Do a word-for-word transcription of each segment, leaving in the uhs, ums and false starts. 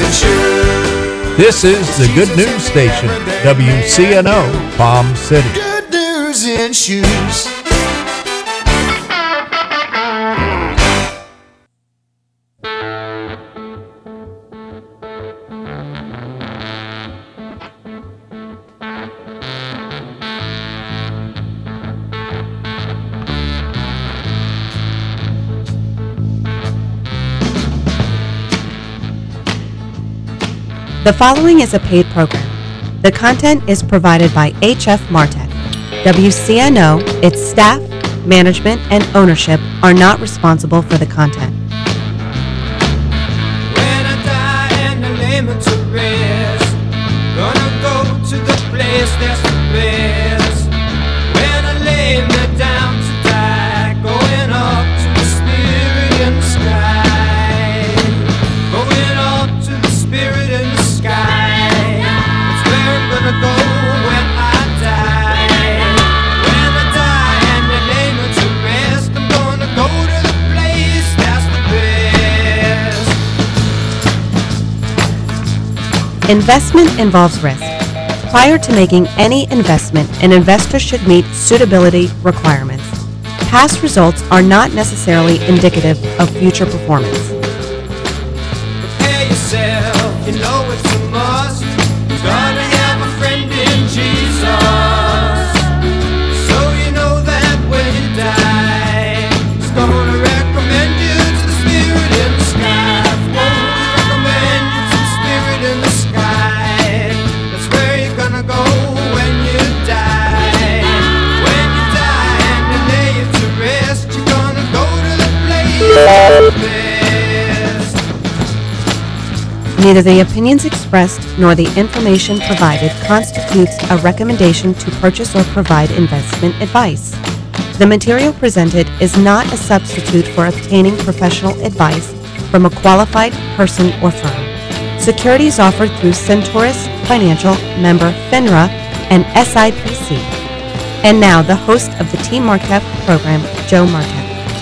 and shoes. This is the Good News Station, W C N O, Palm City. Good news in shoes. The following is a paid program. The content is provided by H F Martech. W C N O, its staff, management, and ownership are not responsible for the content. When I die and I lay me to rest, gonna go to the place that's the best. When I lay me down to die, going up to the spirit in the sky. Going up to the spirit in the sky. That's where I'm gonna go when I die. When I die and they lay me to rest, I'm gonna go to the place that's the best. Investment involves risk. Prior to making any investment, an investor should meet suitability requirements. Past results are not necessarily indicative of future performance. Prepare yourself, you know it's a must. You're gonna have a friend in Jesus. So you know that when you die, He's gonna recommend you to the spirit in the sky. Won't recommend you to the spirit in the sky. That's where you're gonna go when you die. When you die and they lay you to rest, you're gonna go to the place of the best. Neither the opinions expressed nor the information provided constitutes a recommendation to purchase or provide investment advice. The material presented is not a substitute for obtaining professional advice from a qualified person or firm. Securities offered through Centaurus Financial, member FINRA, and S I P C. And now the host of the Team Marquette program, Joe Marquette.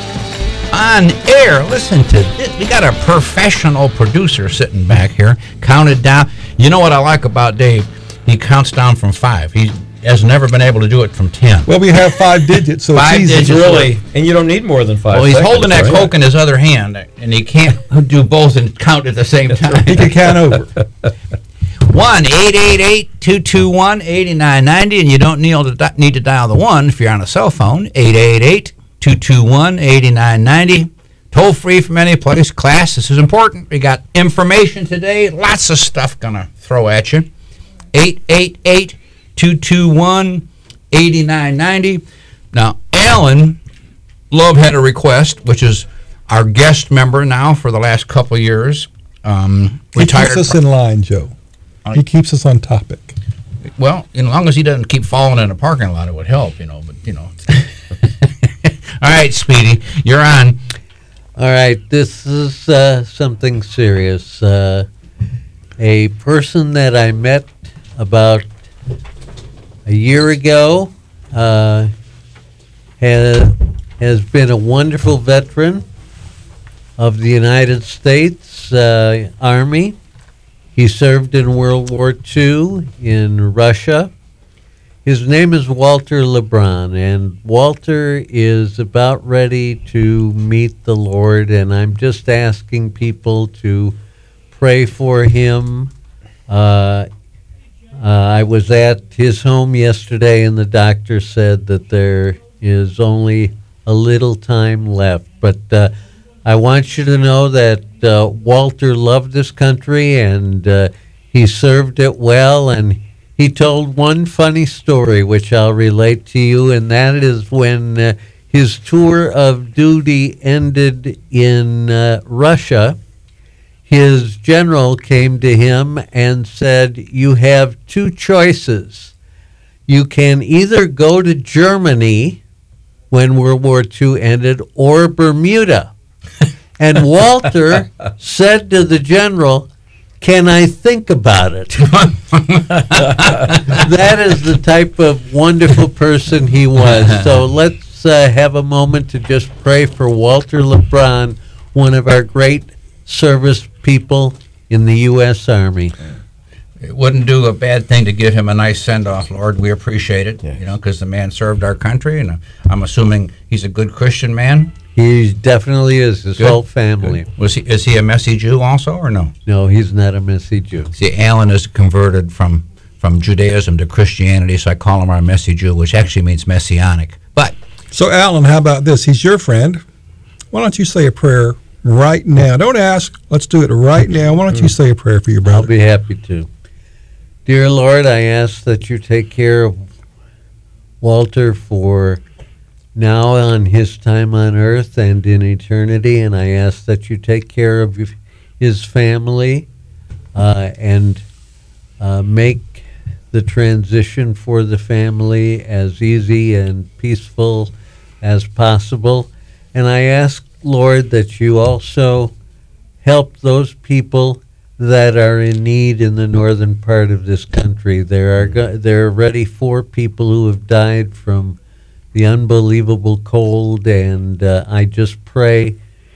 On air, listen to this. We got a professional producer sitting back here, counted down. You know what I like about Dave? He counts down from five. He has never been able to do it from ten. Well, we have five digits, so Five it's easy. digits. Really, and you don't need more than five. Well, he's seconds, holding that right? Coke in his other hand, and he can't do both and count at the same time. He can count over. one eight eight eight, two two one, eight nine nine zero, and you don't need to, di- need to dial the one if you're on a cell phone, eight eight eight, two two one, eight nine nine zero. Toll free from any place. Class, this is important. We got information today, lots of stuff gonna throw at you. eight eight eight, two two one, eight nine nine zero. Now, Alan Love had a request, which is our guest member now for the last couple of years. Um, He retired. keeps us in line, Joe. He keeps us on topic. Well, as long as he doesn't keep falling in a parking lot, it would help, you know. But you know. All right, Speedy, you're on. All right, this is uh, something serious. Uh, a person that I met about a year ago uh, has, has been a wonderful veteran of the United States uh, Army. He served in World War Two in Russia. His name is Walter LeBron, and Walter is about ready to meet the Lord, and I'm just asking people to pray for him. Uh, uh, I was at his home yesterday, and the doctor said that there is only a little time left. But uh, I want you to know that uh, Walter loved this country, and uh, he served it well, and he told one funny story, which I'll relate to you, and that is when uh, his tour of duty ended in uh, Russia, his general came to him and said, "You have two choices. You can either go to Germany when World War Two ended, or Bermuda." And Walter said to the general, "Can I think about it?" That is the type of wonderful person he was. So let's uh, have a moment to just pray for Walter LeBron, one of our great service people in the U S Army. It wouldn't do a bad thing to give him a nice send-off, Lord. We appreciate it, Yes. you know, because the man served our country, and I'm assuming he's a good Christian man. He definitely is, his Good. whole family. Was he? Is he a messy Jew also, or no? No, he's not a messy Jew. See, Alan is converted from from Judaism to Christianity, so I call him our messy Jew, which actually means messianic. But So, Alan, how about this? He's your friend. Why don't you say a prayer right now? Don't ask. Let's do it right now. Why don't you say a prayer for your I'll brother? be happy to. Dear Lord, I ask that you take care of Walter for now on his time on earth and in eternity, and I ask that you take care of his family uh, and uh, make the transition for the family as easy and peaceful as possible. And I ask, Lord, that you also help those people that are in need in the northern part of this country. There are go- there are already four people who have died from the unbelievable cold, and uh, I just pray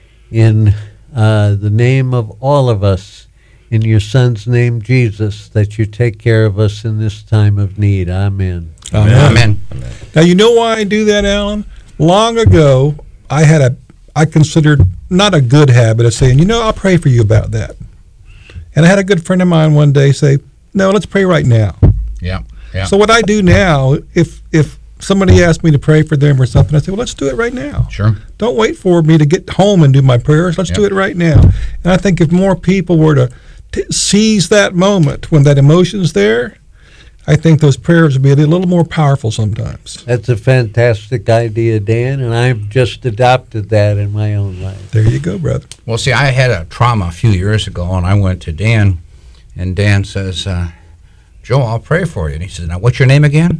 in uh, the name of all of us, in your Son's name, Jesus, that you take care of us in this time of need. Amen. Amen. Now, you know why I do that, Alan? Long ago, I had a, I considered not a good habit of saying, you know, I'll pray for you about that. And I had a good friend of mine one day say, no, let's pray right now. Yeah, yeah. So what I do now, if if somebody asks me to pray for them or something, I say, well, let's do it right now. Sure. Don't wait for me to get home and do my prayers. Let's do Yep. it right now. And I think if more people were to t- seize that moment when that emotion's there, I think those prayers would be a little more powerful sometimes. That's a fantastic idea, Dan, and I've just adopted that in my own life. There you go, brother. Well, see, I had a trauma a few years ago, and I went to Dan, and Dan says, uh, Joe, I'll pray for you. And he says, now, what's your name again?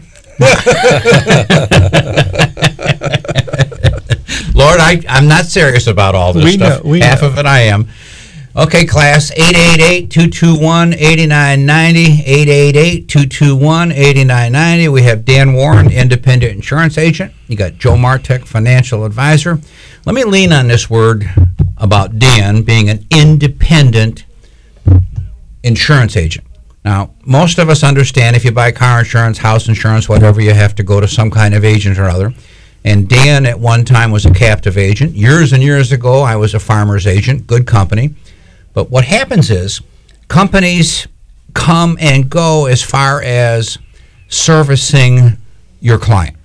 Lord, I, I'm not serious about all this We stuff. know, we Half know. of it I am. Okay, class, eight eight eight, two two one, eight nine nine zero, eight eight eight, two two one, eight nine nine zero. We have Dan Warren, independent insurance agent. You got Joe Martek, financial advisor. Let me lean on this word about Dan being an independent insurance agent. Now, most of us understand if you buy car insurance, house insurance, whatever, you have to go to some kind of agent or other. And Dan at one time was a captive agent. Years and years ago, I was a farmer's agent, good company. But what happens is companies come and go as far as servicing your client.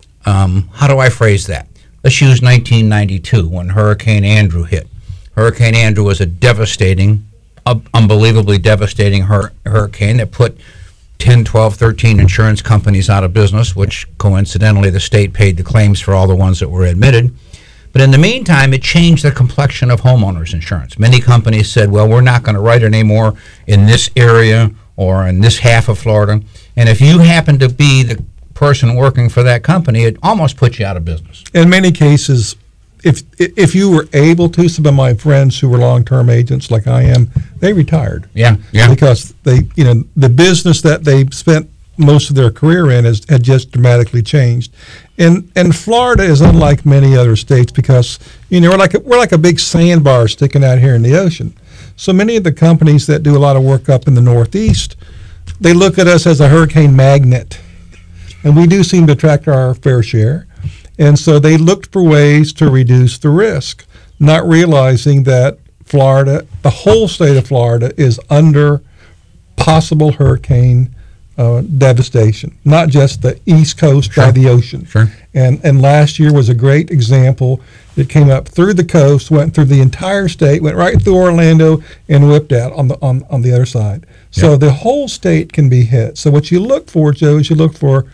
Um, how do I phrase that? Let's use nineteen ninety-two when Hurricane Andrew hit. Hurricane Andrew was a devastating, uh, unbelievably devastating hur- hurricane that put ten, twelve, thirteen insurance companies out of business, which coincidentally the state paid the claims for all the ones that were admitted. But in the meantime, it changed the complexion of homeowners insurance. Many companies said, well, we're not going to write anymore in this area or in this half of Florida. And if you happen to be the person working for that company, it almost puts you out of business. In many cases, if if you were able to, some of my friends who were long-term agents like I am, they retired. Yeah, yeah. Because they, you know, the business that they spent most of their career in has had just dramatically changed. And and Florida is unlike many other states because, you know, we're like a, we're like a big sandbar sticking out here in the ocean. So many of the companies that do a lot of work up in the Northeast, they look at us as a hurricane magnet. And we do seem to attract our fair share. And so they looked for ways to reduce the risk, not realizing that Florida, the whole state of Florida, is under possible hurricane uh, devastation, not just the East Coast by the ocean. Sure. And and last year was a great example. It came up through the coast, went through the entire state, went right through Orlando, and whipped out on the on, on the other side. So Yeah. the whole state can be hit. So what you look for, Joe, is you look for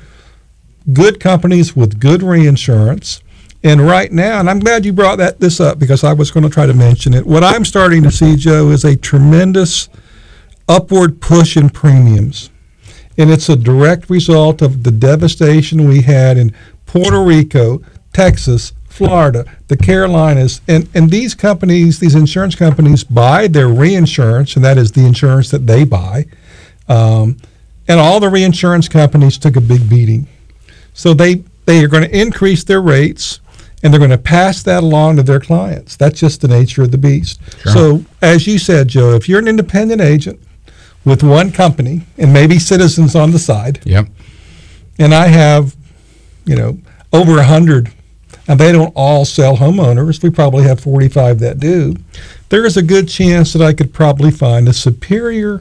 good companies with good reinsurance. And right now, and I'm glad you brought that this up because I was going to try to mention it. What I'm starting to see, Joe, is a tremendous upward push in premiums. And it's a direct result of the devastation we had in Puerto Rico, Texas, Florida, the Carolinas. And, and these companies, these insurance companies, buy their reinsurance, and that is the insurance that they buy. Um, and all the reinsurance companies took a big beating. So they, they are going to increase their rates. and they're going to pass that along to their clients. That's just the nature of the beast. Sure. So, as you said, Joe, if you're an independent agent with one company and maybe Citizens on the side, Yep. and I have, you know, over a hundred, and they don't all sell homeowners. We probably have forty-five that do. There is a good chance that I could probably find a superior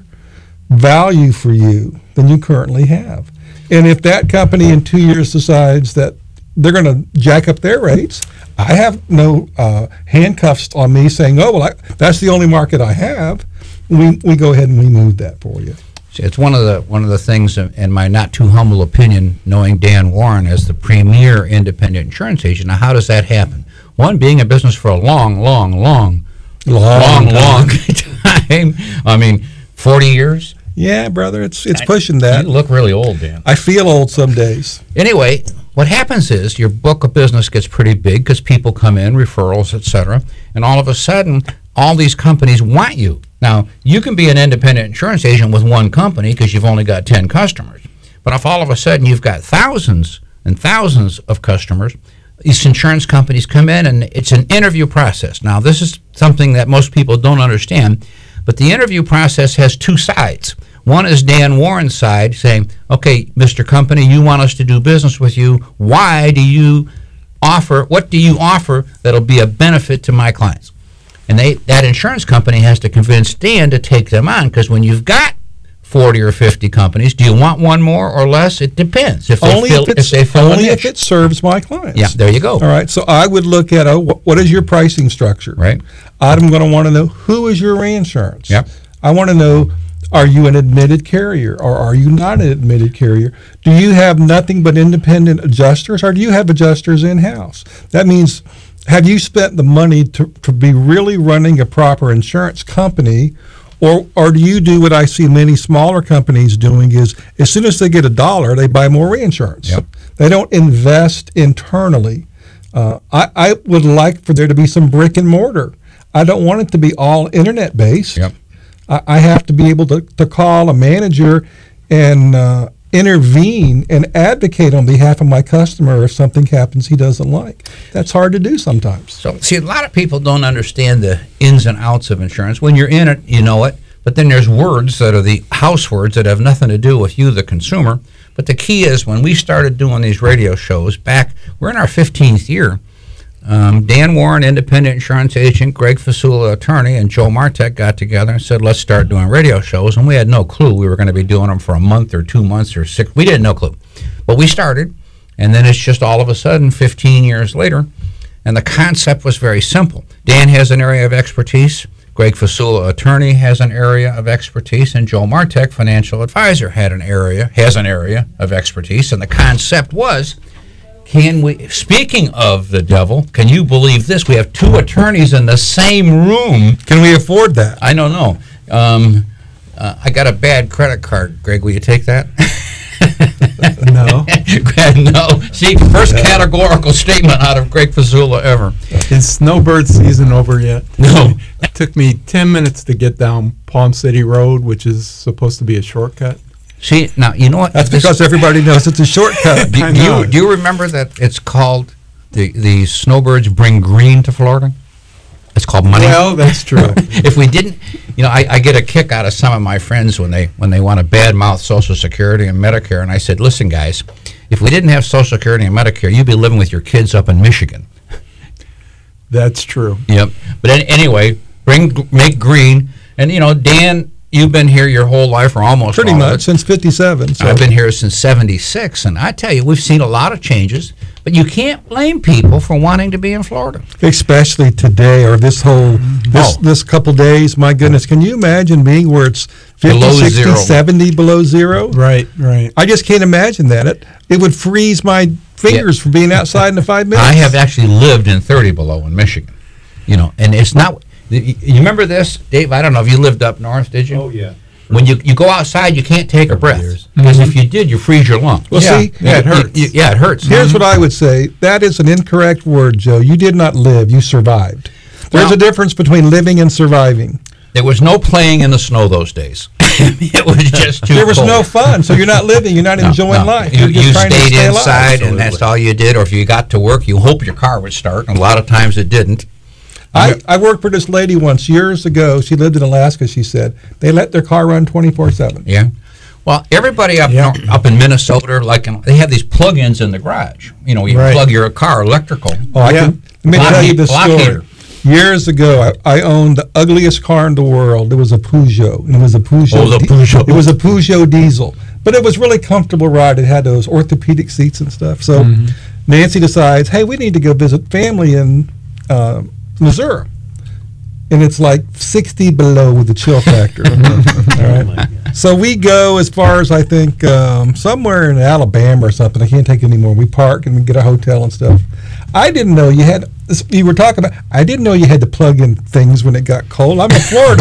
value for you than you currently have. And if that company in two years decides that they're going to jack up their rates, I have no uh, handcuffs on me saying, oh, well, I, that's the only market I have. We we go ahead and we move that for you. See, it's one of the one of the things, in in my not too humble opinion, knowing Dan Warren as the premier independent insurance agent. Now, how does that happen? One, being in business for a long, long, long, Long long, time. long time. I mean, forty years. Yeah, brother, it's it's pushing that. You look really old, Dan. I feel old some days. Anyway, what happens is your book of business gets pretty big because people come in, referrals, et cetera, and all of a sudden, all these companies want you. Now, you can be an independent insurance agent with one company because you've only got ten customers. But if all of a sudden you've got thousands and thousands of customers, these insurance companies come in and it's an interview process. Now, this is something that most people don't understand, but the interview process has two sides. One is Dan Warren's side saying, okay, Mister Company, you want us to do business with you. Why do you offer, what do you offer that'll be a benefit to my clients? And they that insurance company has to convince Dan to take them on, because when you've got forty or fifty companies, do you want one more or less? It depends. If they Only fill, if it's if they fill a only niche. if it serves my clients. Yeah, there you go. All right, so I would look at, oh, wh- what is your pricing structure? Right. I'm going to want to know, who is your reinsurance? Yep. I want to know, are you an admitted carrier or are you not an admitted carrier? Do you have nothing but independent adjusters, or do you have adjusters in-house? That means, have you spent the money to, to be really running a proper insurance company, or or do you do what I see many smaller companies doing, is as soon as they get a dollar, they buy more reinsurance. Yep. They don't invest internally. Uh, I, I would like for there to be some brick and mortar. I don't want it to be all internet-based. Yep. I, I have to be able to, to call a manager and uh, intervene and advocate on behalf of my customer if something happens he doesn't like. That's hard to do sometimes. So, see, a lot of people don't understand the ins and outs of insurance. When you're in it, you know it. But then there's words that are the house words that have nothing to do with you, the consumer. But the key is, when we started doing these radio shows back, we're in our fifteenth year. Um, Dan Warren, independent insurance agent, Greg Fasula, attorney, and Joe Martek got together and said, let's start doing radio shows. And we had no clue we were going to be doing them for a month or two months or six. We didn't know clue. But we started, and then it's just all of a sudden, fifteen years later, and the concept was very simple. Dan has an area of expertise. Greg Fasula, attorney, has an area of expertise, and Joe Martek, financial advisor, had an area, has an area of expertise. And the concept was, can we, speaking of the devil, can you believe this? We have two attorneys in the same room. Can we afford that? I don't know. Um, uh, I got a bad credit card. Greg, will you take that? No. No. See, first categorical statement out of Greg Fasula ever. Is snowbird season over yet? No. It took me ten minutes to get down Palm City Road, which is supposed to be a shortcut. See, now, you know what? That's This- because everybody knows it's a shortcut. do, I do know. you, do you remember that it's called, the, the snowbirds bring green to Florida? It's called money. Well, that's true. If we didn't, you know, I, I get a kick out of some of my friends when they when they want to badmouth Social Security and Medicare, and I said, listen, guys, if we didn't have Social Security and Medicare, you'd be living with your kids up in Michigan. That's true. Yep. But an- anyway, bring make green, and you know, Dan, you've been here your whole life, or almost Pretty all of much, it. since fifty-seven. So. I've been here since seventy-six, and I tell you, we've seen a lot of changes, but you can't blame people for wanting to be in Florida. Especially today, or this whole, this, Oh. this couple days, my goodness, can you imagine being where it's fifty, Below sixty, zero. seventy below zero? Right, right. I just can't imagine that. It, it would freeze my fingers from being outside in the five minutes. I have actually lived in thirty below in Michigan, you know, and it's not, you you remember this, Dave? I don't know if you lived up north, did you? Oh, yeah. When you, you go outside, you can't take a breath, years. because if you did, you freeze your lungs. Well, Yeah, see, yeah, it You- hurts. you- yeah, it hurts. here's what I would say. That is an incorrect word, Joe. You did not live, you survived. There's Well- a difference between living and surviving. There was no playing in the snow those days. it was just too There was cold. no fun, so you're not living. You're not No, enjoying no. life. You, You're just you trying to stayed stay alive. inside, and that's all you did. Or if you got to work, you hope your car would start. And a lot of times it didn't. I, I worked for this lady once years ago. She lived in Alaska. She said they let their car run twenty-four seven. Yeah. Well, everybody up Yeah. nor- up in Minnesota, like in, they have these plug-ins in the garage. You know, you Right. plug your car electrical. Oh, I Yeah. can, let me Block tell you heat- this block story. heater. Years ago, I, I owned the ugliest car in the world. It was a Peugeot, and it was a Peugeot. Oh, the di- Peugeot. It was a Peugeot diesel, but it was really comfortable ride. It had those orthopedic seats and stuff. So Mm-hmm. Nancy decides, hey, we need to go visit family in uh, Missouri, and it's like sixty below with the chill factor. All right. So we go as far as I think um, somewhere in Alabama or something. I can't take it anymore. We park and we get a hotel and stuff. I didn't know you had. this- You were talking about. I didn't know you had to plug in things when it got cold. I'm a Florida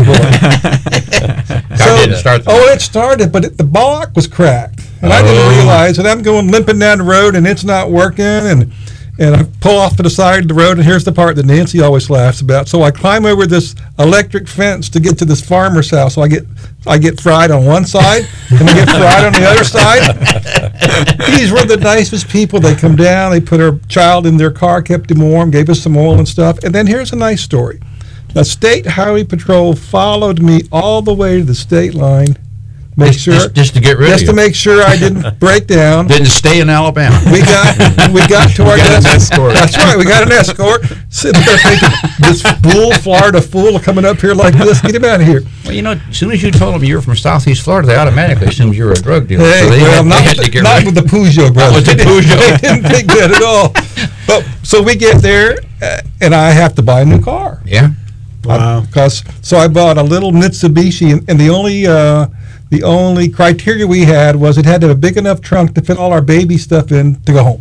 boy. Car didn't start the- oh, it started, but it, the block was cracked, and I didn't Oh. realize. And I'm going limping down the road, and it's not working, and and I pull off to the side of the road, and here's the part that Nancy always laughs about. So I climb over this electric fence to get to this farmer's house. So I get I get fried on one side, and I get fried on the other side. These were the nicest people. They come down, they put our child in their car, kept him warm, gave us some oil and stuff. And then here's a nice story. The State Highway Patrol followed me all the way to the state line, make Just, sure just, just to get rid just of to you. make sure I didn't break down. Didn't stay in Alabama. We got we got to our got an destination. escort. That's right. We got an escort. Sitting there thinking, this fool, Florida fool, coming up here like this. Get him out of here. Well, you know, as soon as you told them you were from Southeast Florida, they automatically assumed you were a drug dealer. Hey, so they well, had, not, they had with to the, get not rid with the Peugeot brothers. with the They didn't- Peugeot. They didn't think that at all. But so we get there, uh, and I have to buy a new car. Yeah. Wow. Because so I bought a little Mitsubishi, and, and the only uh, the only criteria we had was it had to have a big enough trunk to fit all our baby stuff in to go home.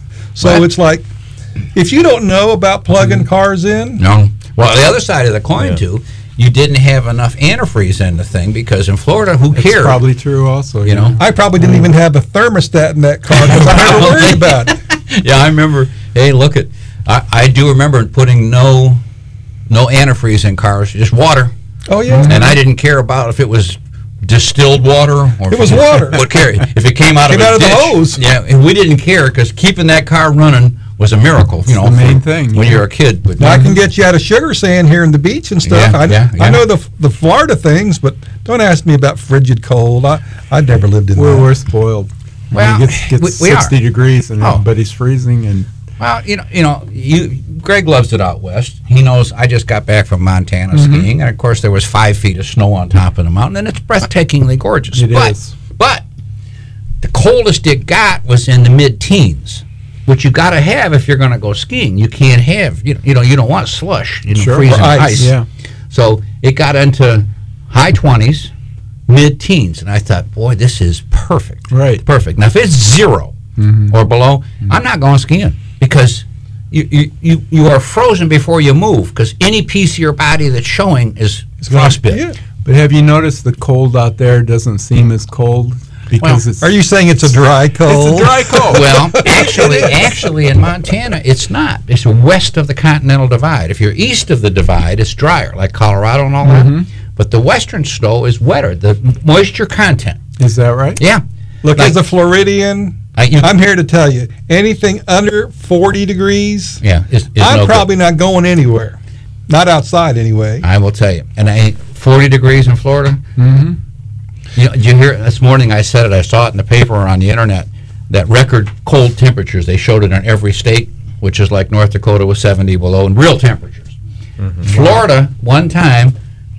So What? it's like, if you don't know about plugging cars in, No. Well, the other side of the coin, too, you didn't have enough antifreeze in the thing because in Florida, who It's cares? probably true also. You know? I probably didn't even have a thermostat in that car because I never worried about it. Yeah, I remember. Hey, look at. I, I do remember putting no, no antifreeze in cars, just water, Oh yeah. and I didn't care about if it was distilled water or It was water. What care if it came out Came of a out of the dish. hose. Yeah, and we didn't care because keeping that car running was a miracle. You know, the main for- thing, when yeah. you're a kid. But Now, I can get you out of sugar sand here in the beach and stuff. Yeah, I, yeah, yeah. I know the the Florida things, but don't ask me about frigid cold. I I never lived in We're, that. we're spoiled. Well, When it gets, gets we- we are. sixty degrees and Oh. everybody's freezing and Well, you know, you know, you Greg loves it out west. He knows I just got back from Montana Mm-hmm. skiing, and of course there was five feet of snow on top of the mountain, and it's breathtakingly gorgeous. It but, is. But the coldest it got was in the mid-teens, which you got to have if you're going to go skiing. You can't have, you, you know, you don't want slush, you know, Sure. freezing Or ice, ice. yeah. So it got into high twenties, mid-teens, and I thought, boy, this is perfect. Right. Perfect. Now, if it's zero or below, I'm not going skiing because you, you, you, you are frozen before you move because any piece of your body that's showing is frostbite. Yeah. But have you noticed the cold out there doesn't seem as cold because Well, it's Are you saying it's a dry cold? it's a dry cold. Well, actually, actually, in Montana, it's not. It's west of the Continental Divide. If you're east of the divide, it's drier, like Colorado and all that. But the western snow is wetter. The moisture content. Is that right? Yeah. Look, Like- as a Floridian, I, you, I'm here to tell you, anything under forty degrees, yeah, is, is I'm no good. probably not going anywhere. Not outside, anyway. I will tell you. And I forty degrees in Florida. Mm-hmm. You know, did you hear it this morning? I said it. I saw it in the paper or on the internet. That record cold temperatures. They showed it in every state, which is like North Dakota was seventy below, and real temperatures. Florida one time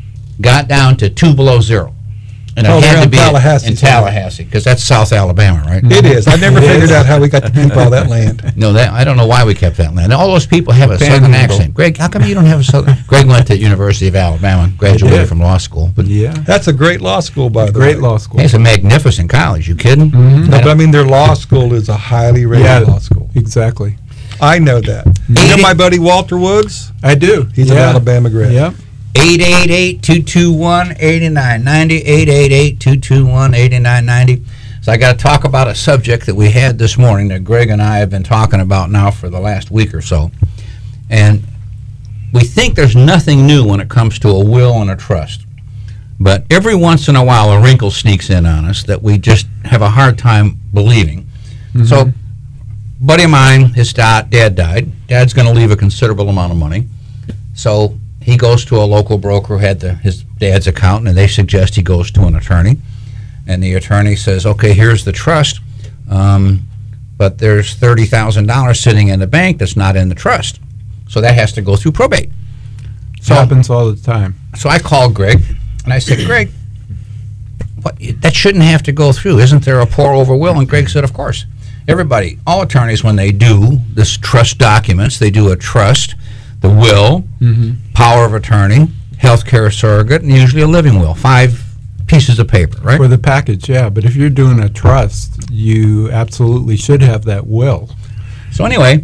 got down to two below zero, and it Oh, had around to be Tallahassee in somewhere. Tallahassee because that's South Alabama, right? It is. I never figured out how we got to keep all that land. No, that I don't know why we kept that land. All those people have a southern Panhandle. accent. Greg, how come you don't have a southern? Greg went to University of Alabama, graduated did. from law school, but Yeah. That's a great law school, by the way. Great law school. hey, it's a magnificent college. You kidding? No, but I mean, their law school is a highly rated Yeah. law school. Exactly. I know that. You know my buddy Walter Woods? I do. He's an yeah. Alabama grad. Yep. eight eight eight, two two one, eight nine nine zero, eight eight eight, two two one, eight nine nine zero. So I got to talk about a subject that we had this morning that Greg and I have been talking about now for the last week or so. And we think there's nothing new when it comes to a will and a trust. But every once in a while, a wrinkle sneaks in on us that we just have a hard time believing. So, buddy of mine, his dad, dad died. Dad's going to leave a considerable amount of money. So he goes to a local broker who had the, his dad's account, and they suggest he goes to an attorney. And the attorney says, okay, here's the trust, um, but there's thirty thousand dollars sitting in the bank that's not in the trust. So that has to go through probate. So, happens all the time. so I called Greg, and I said, Greg, what, that shouldn't have to go through. Isn't there a pour-over will? And Greg said, of course. Everybody, all attorneys, when they do this trust documents, they do a trust, the will, power of attorney, healthcare surrogate, and usually a living will. Five pieces of paper, right? For the package, yeah. But if you're doing a trust, you absolutely should have that will. So anyway,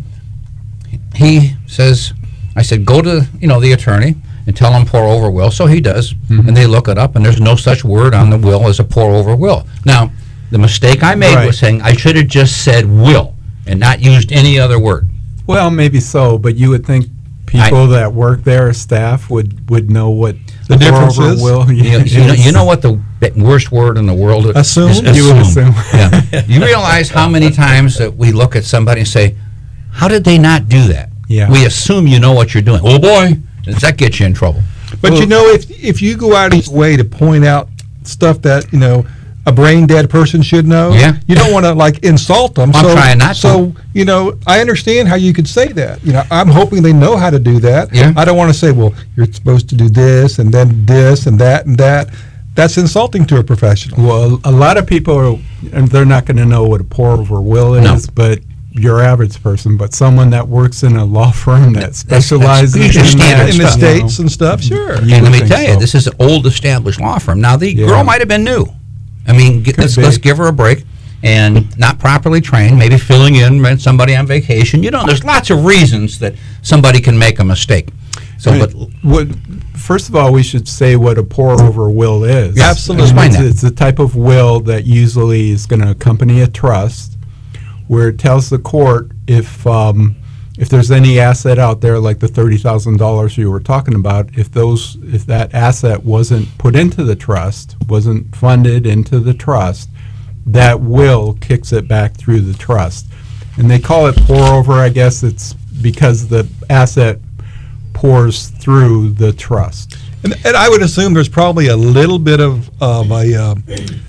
he says, I said, go to, you know, the attorney and tell him pour over will. So he does, and they look it up, and there's no such word on the will as a pour over will. Now, the mistake I made Right. was saying I should have just said will and not used any other word. Well, maybe so, but you would think people that work there, staff, would, would know what The difference pour-over is? will You know, you know, you know what the b- worst word in the world is? Assume? Is You would assume. Yeah. You realize how many times that we look at somebody and say, how did they not do that? Yeah. We assume you know what you're doing. Oh, boy, does that get you in trouble? But you know, if if you go out of your way to point out stuff that, you know, a brain dead person should know, Yeah. you don't want to like insult them. I'm so, trying not to. So, you know, I understand how you could say that. You know, I'm hoping they know how to do that. Yeah. I don't want to say, well, you're supposed to do this and then this and that and that. That's insulting to a professional. Well, a lot of people are, and they're not going to know what a pour-over will is, No. but your average person, but someone that works in a law firm that specializes usually in standard that, In the stuff. you know. states and stuff, sure. You And let would me think tell you, so. this is an old established law firm. Now, the Yeah. girl might have been new. I mean, g- let's, be. let's give her a break. And not properly trained, maybe filling in when somebody on vacation. You know, there's lots of reasons that somebody can make a mistake. So, Right. but What, first of all, we should say what a pour-over will is. Yeah, absolutely. Explain It's, that. it's a type of will that usually is going to accompany a trust, where it tells the court if um, if there's any asset out there, like the thirty thousand dollars you were talking about, if those if that asset wasn't put into the trust, wasn't funded into the trust, that will kicks it back through the trust. And they call it pour-over, I guess it's because the asset pours through the trust. And, and I would assume there's probably a little bit of, of a um,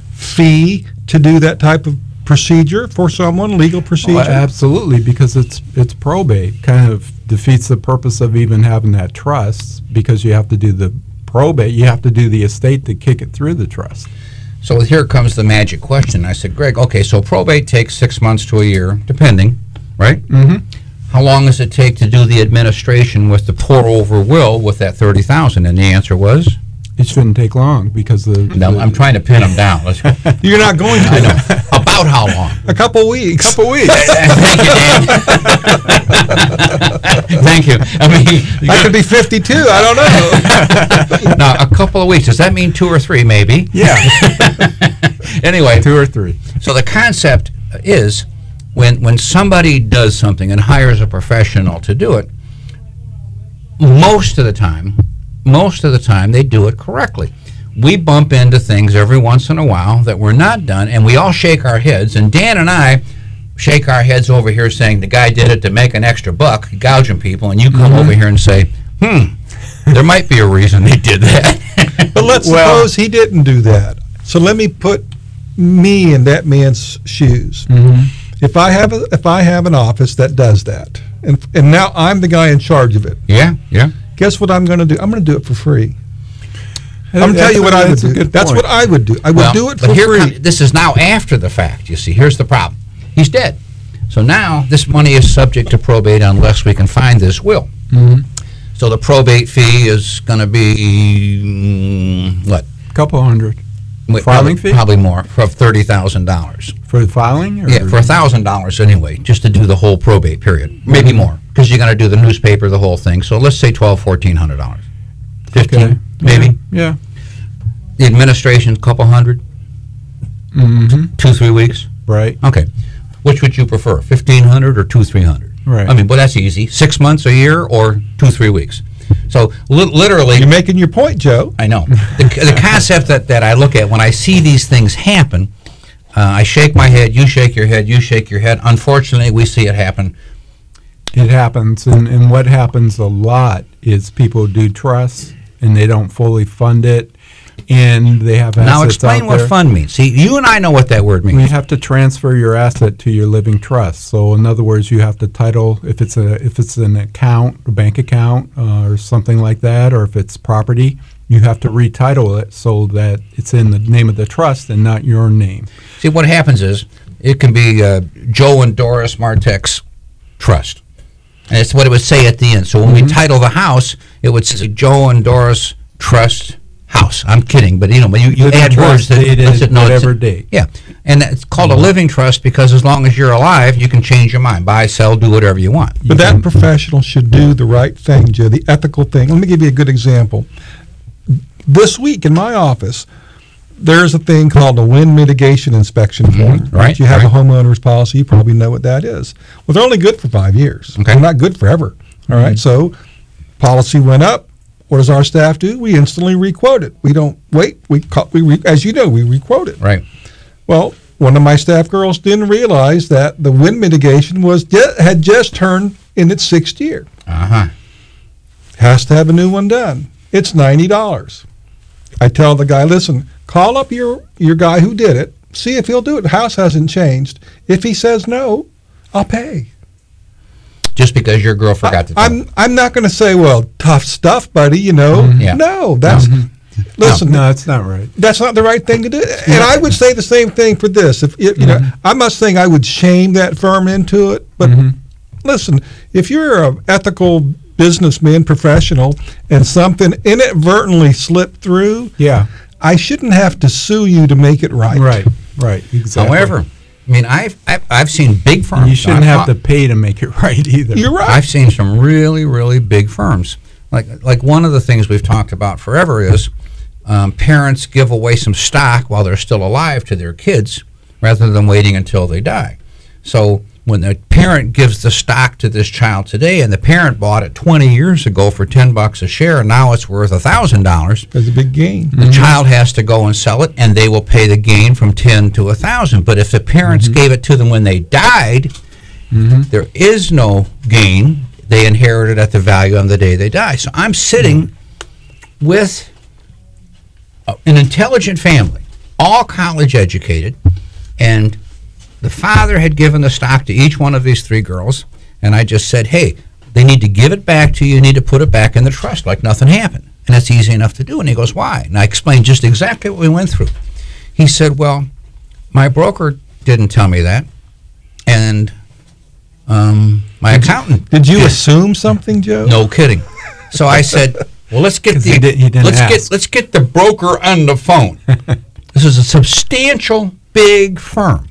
fee to do that type of procedure for someone, legal procedure. Oh, absolutely, because it's it's probate. Kind of defeats the purpose of even having that trust, because you have to do the probate, you have to do the estate to kick it through the trust. So here comes the magic question. I said, Greg, okay, so probate takes six months to a year, depending, right? Mm-hmm. How long does it take to do the administration with the pour-over will with that thirty thousand? And the answer was? It shouldn't take long, because the... No, I'm trying to pin them down. Let's go. You're not going to. I know. About how long? A couple weeks. couple weeks. Thank you, Dan. Thank you. I mean, I could be fifty-two. I don't know. now, a couple of weeks. Does that mean two or three, maybe? Yeah, Anyway, two or three. so the concept is when when somebody does something and hires a professional to do it, most of the time, most of the time they do it correctly. We bump into things every once in a while that were not done, and we all shake our heads. And Dan and I shake our heads over here saying the guy did it to make an extra buck, gouging people, and you come over here and say, hmm, there might be a reason they did that. But let's Well- suppose he didn't do that. So let me put me in that man's shoes. If I have a, if I have an office that does that, and and now I'm the guy in charge of it, Yeah, yeah. guess what I'm going to do? I'm going to do it for free. I'm going to tell That's you a- what I would that's a do. good That's point. what I would do. I would Well, do it but for here free. come- this is now after the fact, you see. Here's the problem. He's dead. So now this money is subject to probate unless we can find this will. Mhm. So the probate fee is going to be, mm, what? Couple hundred. Wait, Filing probably, fee? Probably more, for thirty thousand dollars. For the filing? Or? Yeah, for one thousand dollars anyway, just to do the whole probate period. Maybe more, because you're going to do the newspaper, the whole thing. So let's say twelve, fourteen hundred dollars. Fifteen, Okay. maybe. Yeah. The administration, couple hundred, Mm-hmm. two, three weeks. Right. Okay. Which would you prefer, fifteen hundred or two, three hundred? Right. I mean, well, that's easy. Six months, a year, or two, three weeks. So li- literally, You're making your point, Joe. I know. The, the concept that, that I look at when I see these things happen, uh, I shake my head, you shake your head, you shake your head. Unfortunately, we see it happen. It happens, and, and what happens a lot is people do trusts, and they don't fully fund it, and they have assets Now explain out what there. fund means. See, you and I know what that word We means. have to transfer your asset to your living trust. So in other words, you have to title if it's a if it's an account, a bank account, uh, or something like that, or if it's property, you have to retitle it so that it's in the name of the trust and not your name. See, what happens is it can be uh, Joe and Doris Martek's trust. And it's what it would say at the end. So when we title the house, it would say Joe and Doris Trust House. I'm kidding, but you know, but you, you Living add words trust that dated lets it know it's- whatever date. Yeah, and it's called a living trust because as long as you're alive, you can change your mind, buy, sell, do whatever you want. But that professional should do the right thing, Joe, the ethical thing. Let me give you a good example. This week in my office, there's a thing called a wind mitigation inspection form. right, You have right. a homeowner's policy, you probably know what that is. Well, they're only good for five years. Okay. They're not good forever. All right, so policy went up. What does our staff do? We instantly requote it. We don't wait. We, co- we re, as you know, we requote it. Right. Well, one of my staff girls didn't realize that the wind mitigation was ju- had just turned in its sixth year. Uh-huh. Has to have a new one done. It's ninety dollars. I tell the guy, listen, call up your, your guy who did it, see if he'll do it. The house hasn't changed. If he says no, I'll pay. Just because your girl forgot to tell. I'm I'm not going to say, well, tough stuff, buddy. You know, Yeah. no, that's listen. No, it's not right. That's not the right thing to do. And I would say the same thing for this. If you, you know, I'm not saying I would shame that firm into it, but listen, if you're an ethical businessman, professional, and something inadvertently slipped through, Yeah, I shouldn't have to sue you to make it right. right, right, exactly. However, I mean, I've, I've, I've seen big firms. you shouldn't I've have ta- to pay to make it right either. You're right. I've seen some really, really big firms. Like, like one of the things we've talked about forever is um, parents give away some stock while they're still alive to their kids rather than waiting until they die. So when the parent gives the stock to this child today, and the parent bought it twenty years ago for ten bucks a share, and now it's worth a thousand dollars, There's a big gain. the child has to go and sell it, and they will pay the gain from ten to a thousand. But if the parents gave it to them when they died, there is no gain. They inherited at the value on the day they die. So I'm sitting with a- an intelligent family, all college educated, and the father had given the stock to each one of these three girls, and I just said, hey, they need to give it back to you. You need to put it back in the trust like nothing happened. And that's easy enough to do. And he goes, why? And I explained just exactly what we went through. He said, well, my broker didn't tell me that, and um, my accountant. Did you did. assume something, Joe? No kidding. So I said, well, let's get 'Cause the he did- he didn't let's ask. get let's get the broker on the phone. This is a substantial, big firm.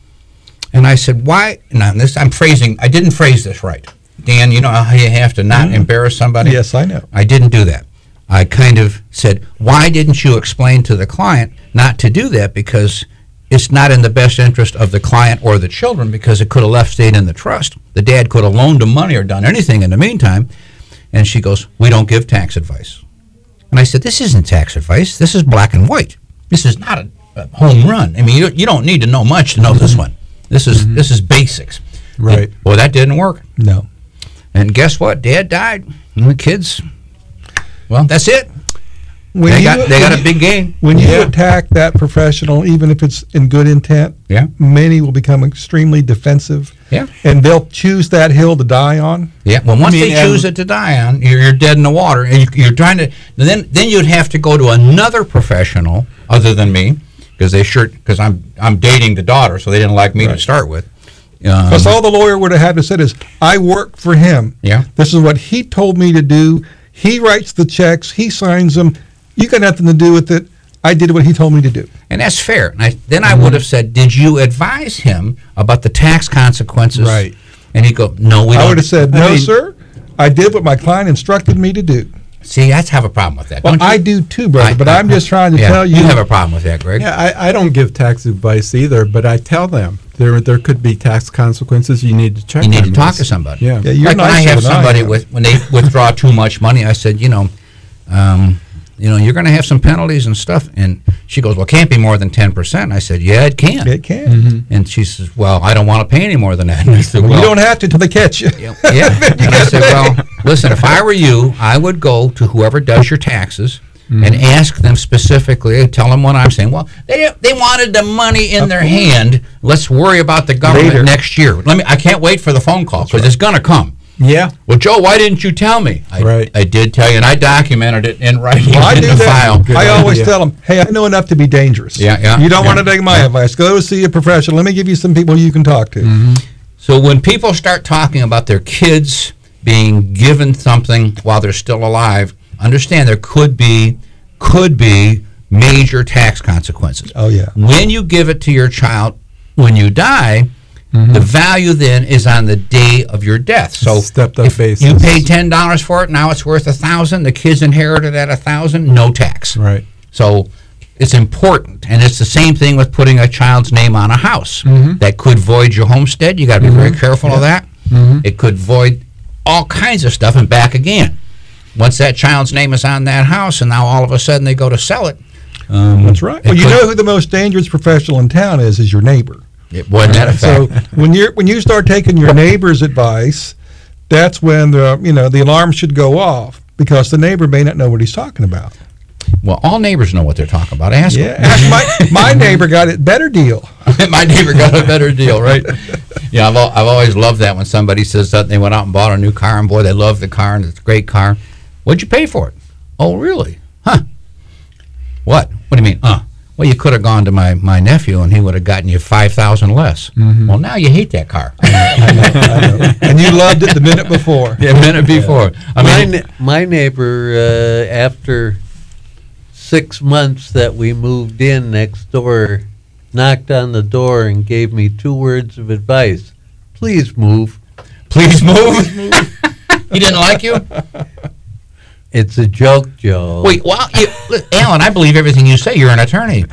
And I said, why? Now this I'm phrasing. I didn't phrase this right. Dan, you know how you have to not embarrass somebody. Yes, I know. I didn't do that. I kind of said, why didn't you explain to the client not to do that? Because it's not in the best interest of the client or the children, because it could have left stayed in the trust. The dad could have loaned them money or done anything in the meantime. And she goes, we don't give tax advice. And I said, this isn't tax advice. This is black and white. This is not a, a home run. I mean, you, you don't need to know much to know this one. This is this is basics. Right. Well, that didn't work. No. And guess what? Dad died. And the kids, well, that's it. When They you- got they got a big gain. When you Yeah. attack that professional, even if it's in good intent, Yeah. many will become extremely defensive. Yeah. And they'll choose that hill to die on. Yeah. Well, once I mean, they choose um, it to die on, you're, you're dead in the water, and you, you're trying to. Then then you'd have to go to another professional other than me, because they sure because I'm I'm dating the daughter, so they didn't like me to Right. start with. Um, Because all the lawyer would have had to said is, I work for him. Yeah. This is what he told me to do. He writes the checks. He signs them. You got nothing to do with it. I did what he told me to do. and that's fair. And I, then I would have said, did you advise him about the tax consequences? Right. And he'd go, no, we don't. I would have said, I no, mean- sir. I did what my client instructed me to do. See, that's have a problem with that. Well, don't you? I do too, brother, I- but I- I'm just trying to yeah, tell you. You have a problem with that, Greg. Yeah, I, I don't give tax advice either, but I tell them there there could be tax consequences. You need to check. You need on to talk this. to somebody. Yeah. Yeah, you're like when I nicer have than I somebody am. with when they withdraw too much money, I said, you know, um, you know, you're going to have some penalties and stuff. And she goes, well, it can't be more than ten percent. I said, yeah, it can. It can. Mm-hmm. And she says, well, I don't want to pay any more than that. And I said, Well, well, you don't have to till they catch you. yeah. And I said, well, listen, if I were you, I would go to whoever does your taxes and ask them specifically, tell them what I'm saying. Well, they they wanted the money in their hand. Let's worry about the government Later. next year. Let me. I can't wait for the phone call because it's going to come. Yeah. Well, Joe, why didn't you tell me? I, Right. I did tell you, and I documented it in writing Well, I in do the that. file. Good I always idea. tell them, hey, I know enough to be dangerous. Yeah, yeah, You don't yeah. want to take my advice. Go see a professional. Let me give you some people you can talk to. Mm-hmm. So when people start talking about their kids being given something while they're still alive, understand there could be could be major tax consequences. Oh, yeah. When you give it to your child when you die, the value then is on the day of your death. So Stepped up if basis. you paid ten dollars for it, now it's worth a thousand. The kids inherited at a thousand, no tax. Right. So it's important, and it's the same thing with putting a child's name on a house. That could void your homestead. You got to be very careful of that. It could void all kinds of stuff and back again. Once that child's name is on that house, and now all of a sudden they go to sell it. Um, That's right. it Well, you could- know who the most dangerous professional in town is, is your neighbor. It wasn't that a So fact. when you're when you start taking your neighbor's advice, that's when the you know the alarm should go off because the neighbor may not know what he's talking about. Well, all neighbors know what they're talking about. Ask Yeah, them. ask my my neighbor got a better deal. My neighbor got a better deal, right? Yeah, I've, al- I've always loved that when somebody says that they went out and bought a new car, and boy, they love the car, and it's a great car. What'd you pay for it? Oh, really? Huh? What? What do you mean? Uh? Well, you could have gone to my, my nephew, and he would have gotten you five thousand less. Well, now you hate that car. And you loved it the minute before. Yeah, a minute before. I My, mean, ne- my neighbor, uh, after six months that we moved in next door, knocked on the door and gave me two words of advice. Please move. please move. He didn't like you? It's a joke, Joe. Wait, well, you, look, Alan, I believe everything you say. You're an attorney.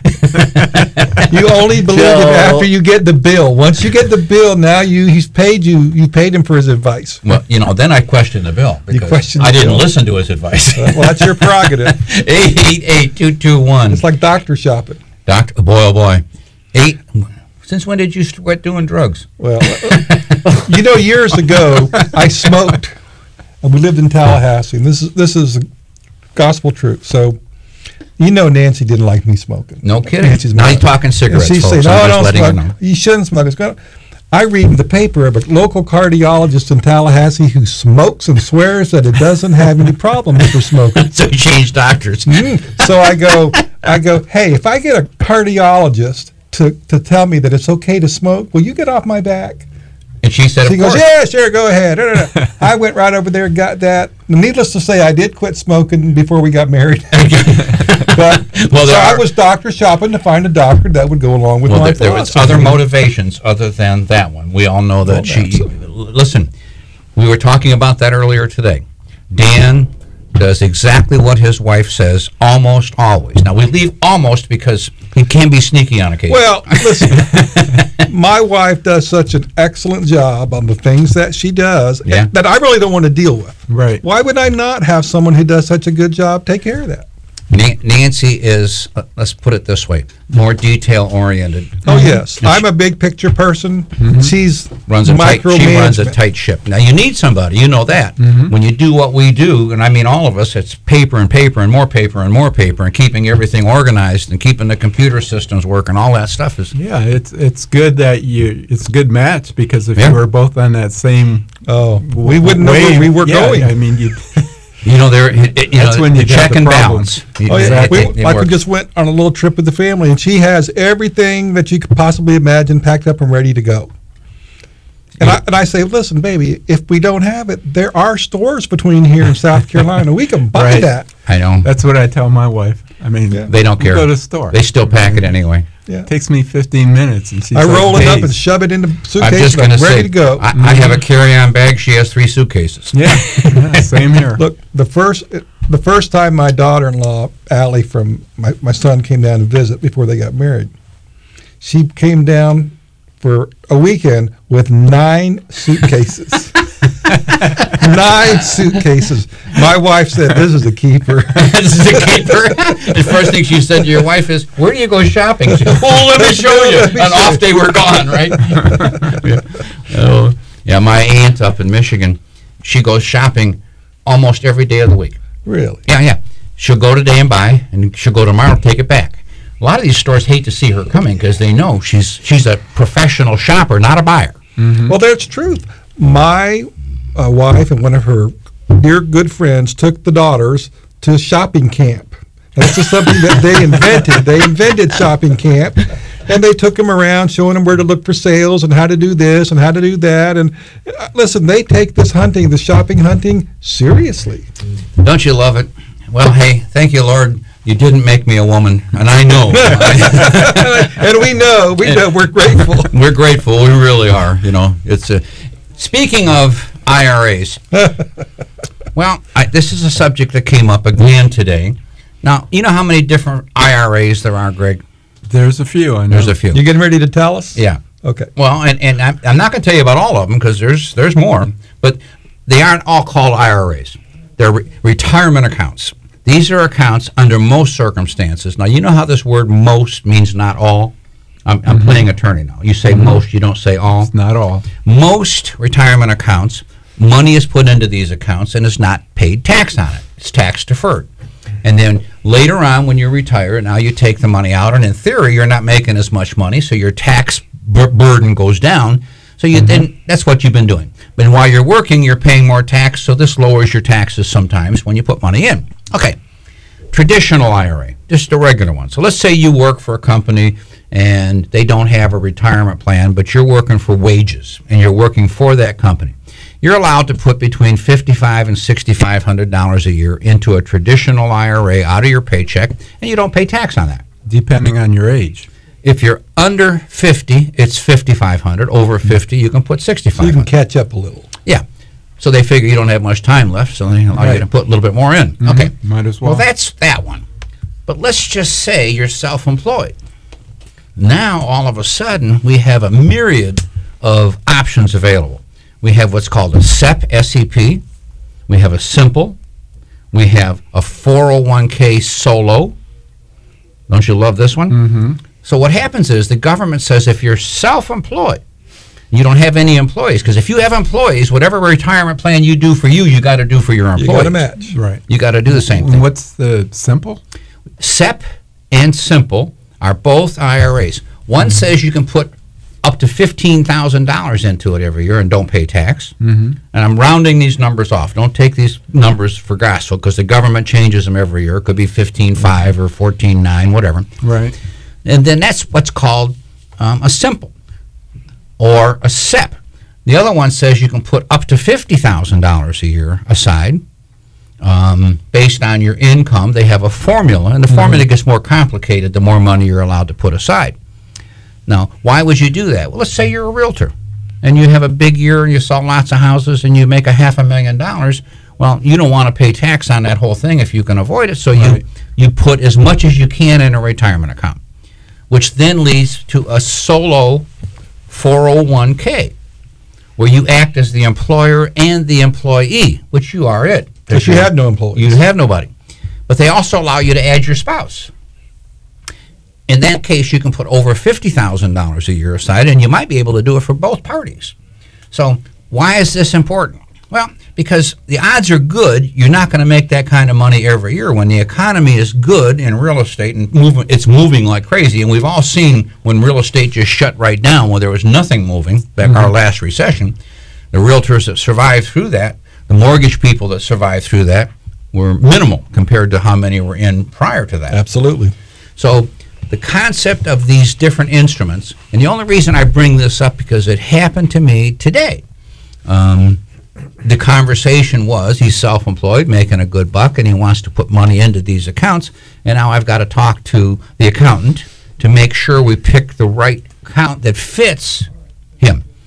You only believe it Joe. after you get the bill. Once you get the bill, now you he's paid you. You paid him for his advice. Well, you know, then I question the bill because question the I didn't bill. listen to his advice. Well, that's your prerogative. eight eight eight, two two one. It's like doctor shopping. Doctor, boy, oh boy. Eight. Since when did you quit doing drugs? Well, you know, years ago, I smoked, and we lived in Tallahassee. And this is this is gospel truth. So, you know, Nancy didn't like me smoking. No kidding. Nancy's Now mother. he's talking And cigarettes, she's folks. saying, I'm "No, just don't letting you smoke. know." You shouldn't smoke." It's got- I read in the paper of a local cardiologist in Tallahassee who smokes and swears that it doesn't have any problems for smoking. So he changed doctors. So I go, I go, hey, if I get a cardiologist to, to tell me that it's okay to smoke, will you get off my back? And she said, She of goes, course. yeah, sure, go ahead. Da, da, da. I went right over there and got that. Needless to say, I did quit smoking before we got married. But Well, so there I are- was doctor shopping to find a doctor that would go along with Well, my there, there was philosophy. other motivations other than that one. We all know that Well, she. absolutely. l- Listen, we were talking about that earlier today. Dan does exactly what his wife says almost always. Now we leave almost because he can be sneaky on occasion. Well, listen, my wife does such an excellent job on the things that she does Yeah. that I really don't want to deal with. Right. Why would I not have someone who does such a good job take care of that? Na- Nancy is, uh, let's put it this way, more detail oriented. Oh, yes. I'm a big picture person. She's Runs a tight, she runs a micromanagement. tight ship. Now you need somebody, you know that. When you do what we do, and I mean all of us, it's paper and paper and more paper and more paper and keeping everything organized and keeping the computer systems working. All that stuff is. Yeah, it's it's good that you it's a good match because if Yeah. you were both on that same Oh, we wouldn't know where wave, we were yeah, going. I mean, you You know, there. It, it- you That's know, when you the got check the and problems. balance. It- Oh, yeah. it- We, it- it like we works. just went on a little trip with the family, and she has everything that you could possibly imagine packed up and ready to go. And I, and I say, listen, baby, if we don't have it, there are stores between here and South Carolina. We can buy Right. that. I know. that's what I tell my wife. I mean, Yeah. They don't we care. Go to the store. They still pack it anyway. Yeah. It takes me fifteen minutes, and she's I like, roll it up "Days." and shove it in the I'm suitcase, just and going I'm to ready say, to go. I, I have a carry-on bag. She has three suitcases. Yeah, yeah, same here. Look, the first, the first time my daughter-in-law, Allie, from my, my son came down to visit before they got married, she came down for a weekend with nine suitcases. Nine suitcases. My wife said, "This is a keeper." This is a keeper. The first thing she said to your wife is, "Where do you go shopping?" She said, "Oh, let me show you." Let me An show off you. day, we're gone, right? yeah. Oh, yeah. My aunt up in Michigan, she goes shopping almost every day of the week. Really? Yeah, yeah. She'll go today and buy, and she'll go tomorrow and take it back. A lot of these stores hate to see her coming because they know she's she's a professional shopper, not a buyer. Well, that's truth. My uh, wife and one of her dear good friends took the daughters to shopping camp. And this is something that they invented. They invented shopping camp, and they took them around, showing them where to look for sales and how to do this and how to do that. And uh, listen, they take this hunting, the shopping hunting, seriously. Don't you love it? Well, hey, thank you, Lord. You didn't make me a woman, and I know. And we know, we know, we're grateful. We're grateful. We really are. You know, it's a. Speaking of I R As, well, I, this is a subject that came up again today. Now, you know how many different I R As there are, Greg? There's a few, I know. There's a few. You getting ready to tell us? Yeah. Okay. Well, and, and I'm, I'm not going to tell you about all of them because there's there's more, but they aren't all called I R As. They're re- retirement accounts. These are accounts under most circumstances. Now, you know how this word "most" means not all? I'm, I'm playing attorney now. You say most, you don't say all. It's not all. Most retirement accounts, money is put into these accounts and is not paid tax on it. It's tax deferred. And then later on when you retire, now you take the money out, and in theory, you're not making as much money, so your tax bur- burden goes down. So you then that's what you've been doing. But while you're working, you're paying more tax, so this lowers your taxes sometimes when you put money in. Okay, traditional I R A, just a regular one. So let's say you work for a company and they don't have a retirement plan, but you're working for wages and you're working for that company. You're allowed to put between fifty-five and sixty-five hundred dollars a year into a traditional I R A out of your paycheck, and you don't pay tax on that. Depending on your age. If you're under fifty, it's fifty-five hundred. Over fifty, you can put So sixty-five you can hundred. catch up a little. Yeah. So they figure you don't have much time left, so they allow you to put a little bit more in. Okay. Might as well. Well, that's that one. But let's just say you're self-employed. Now, all of a sudden, we have a myriad of options available. We have what's called a S E P, S E P. We have a simple. We have a four oh one k solo. Don't you love this one? Mm-hmm. So what happens is the government says if you're self-employed, you don't have any employees, because if you have employees, whatever retirement plan you do for you, you got to do for your You employees. got to match. Right. You got to do the same thing. And what's the simple? S E P and simple are both I R As. One says you can put up to fifteen thousand dollars into it every year and don't pay tax. Mm-hmm. And I'm rounding these numbers off. Don't take these numbers for gospel, because the government changes them every year. It could be fifteen five or fourteen nine, whatever. Right. And then that's what's called um, a simple or a S E P. The other one says you can put up to fifty thousand dollars a year aside um, based on your income. They have a formula, and the formula gets more complicated the more money you're allowed to put aside. Now, why would you do that? Well, let's say you're a realtor and you have a big year and you sell lots of houses and you make a half a million dollars. Well, you don't want to pay tax on that whole thing if you can avoid it, so Right. you, you put as much as you can in a retirement account, which then leads to a solo four oh one k, where you act as the employer and the employee, which you are it. Because you have no employees. You have nobody. But they also allow you to add your spouse. In that case, you can put over fifty thousand dollars a year aside, and you might be able to do it for both parties. So why is this important? Well, because the odds are good you're not going to make that kind of money every year when the economy is good in real estate and moving, it's moving like crazy. And we've all seen when real estate just shut right down when there was nothing moving, back our last recession. The realtors that survived through that, the mortgage people that survived through that, were minimal compared to how many were in prior to that. Absolutely. So the concept of these different instruments, and the only reason I bring this up because it happened to me today. Um, the conversation was he's self-employed, making a good buck, and he wants to put money into these accounts, and now I've got to talk to the accountant to make sure we pick the right account that fits him.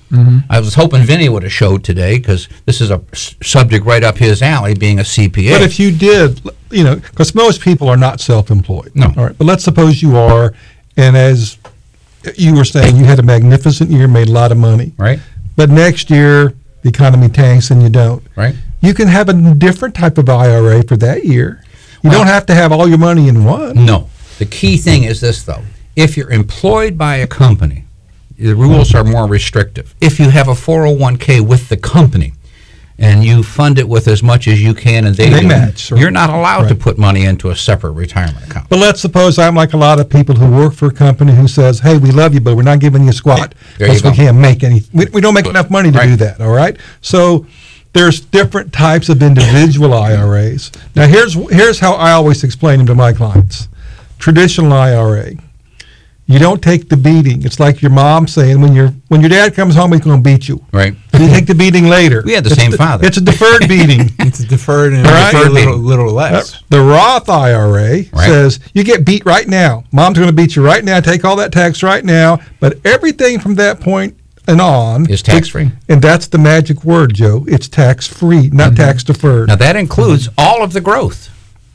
I was hoping Vinny would have showed today because this is a s- subject right up his alley, being a C P A. But if you did, you know, because most people are not self-employed. No. All right. But let's suppose you are, and as you were saying, you had a magnificent year, made a lot of money. Right. But next year, the economy tanks and you don't. Right. You can have a different type of I R A for that year. You Well- don't have to have all your money in one. No. The key thing is this, though. If you're employed by a company, the rules are more restrictive. If you have a four oh one k with the company and you fund it with as much as you can and they, They do, match, right. you're not allowed to Right. put money into a separate retirement account. But let's suppose I'm like a lot of people who work for a company who says, hey, we love you, but we're not giving you squat There you because we go. can't make any, we, we don't make enough money to Right. do that, all right? So there's different types of individual I R As. Now, here's, here's how I always explain them to my clients. Traditional I R A. You don't take the beating. It's like your mom saying, when your when your dad comes home, he's going to beat you. Right. You take the beating later. We had the It's same de- father. It's a deferred beating. It's deferred and All right. deferred a little, Deferred little less. The Roth I R A Right. says you get beat right now. Mom's going to beat you right now. Take all that tax right now. But everything from that point and on Is tax-free. And that's the magic word, Joe. It's tax free, not tax deferred. Now, that includes all of the growth.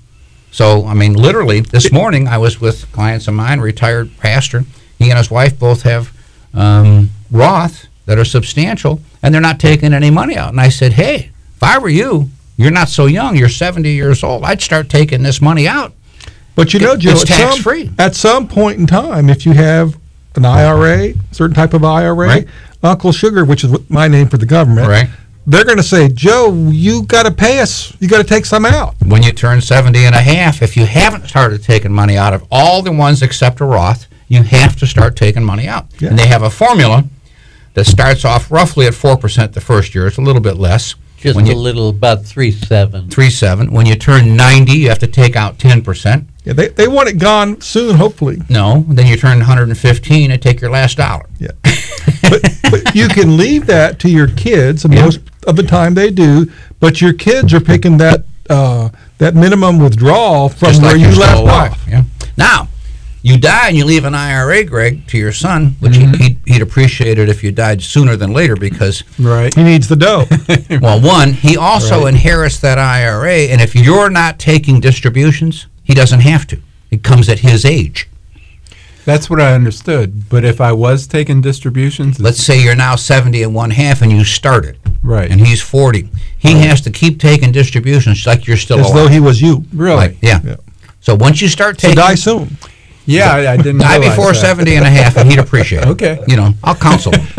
So, I mean, literally, this morning I was with clients of mine, retired pastor. He and his wife both have um, Roth that are substantial, and they're not taking any money out. And I said, hey, if I were you, you're not so young, you're seventy years old, I'd start taking this money out. But you know, It- Joe, it's at some- tax-free. At some point in time, if you have an I R A, certain type of I R A, Right. Uncle Sugar, which is what my name for the government, Right. they're going to say, Joe, you got to pay us. You got to take some out. When you turn seventy and a half, if you haven't started taking money out of all the ones except a Roth, you have to start taking money out. Yeah. And they have a formula that starts off roughly at four percent the first year. It's a little bit less. Just When a you, little, about three seven. three seven. When you turn ninety, you have to take out ten percent. Yeah, they, they want it gone soon, hopefully. No, then you turn one hundred fifteen and take your last dollar. Yeah. but, but you can leave that to your kids, and Yeah. most of the time they do, but your kids are picking that uh, that minimum withdrawal from Just where like you you're left still alive. off. Yeah. Now, you die and you leave an I R A, Greg, to your son, which Mm-hmm. he, he'd, he'd appreciate it if you died sooner than later because, Right. He needs the dough. well, one, he also Right. inherits that I R A, and if you're not taking distributions, he doesn't have to. It comes at his age. That's what I understood. But if I was taking distributions, Let's say you're now seventy and one half and you started, right. and he's forty. He has to keep taking distributions like you're still As alive. though he was you. Really? Like, yeah. Yeah. So once you start So taking, die soon. Yeah, I, I didn't die realize before that. seventy and a half, and he'd appreciate it. Okay. You know, I'll counsel him.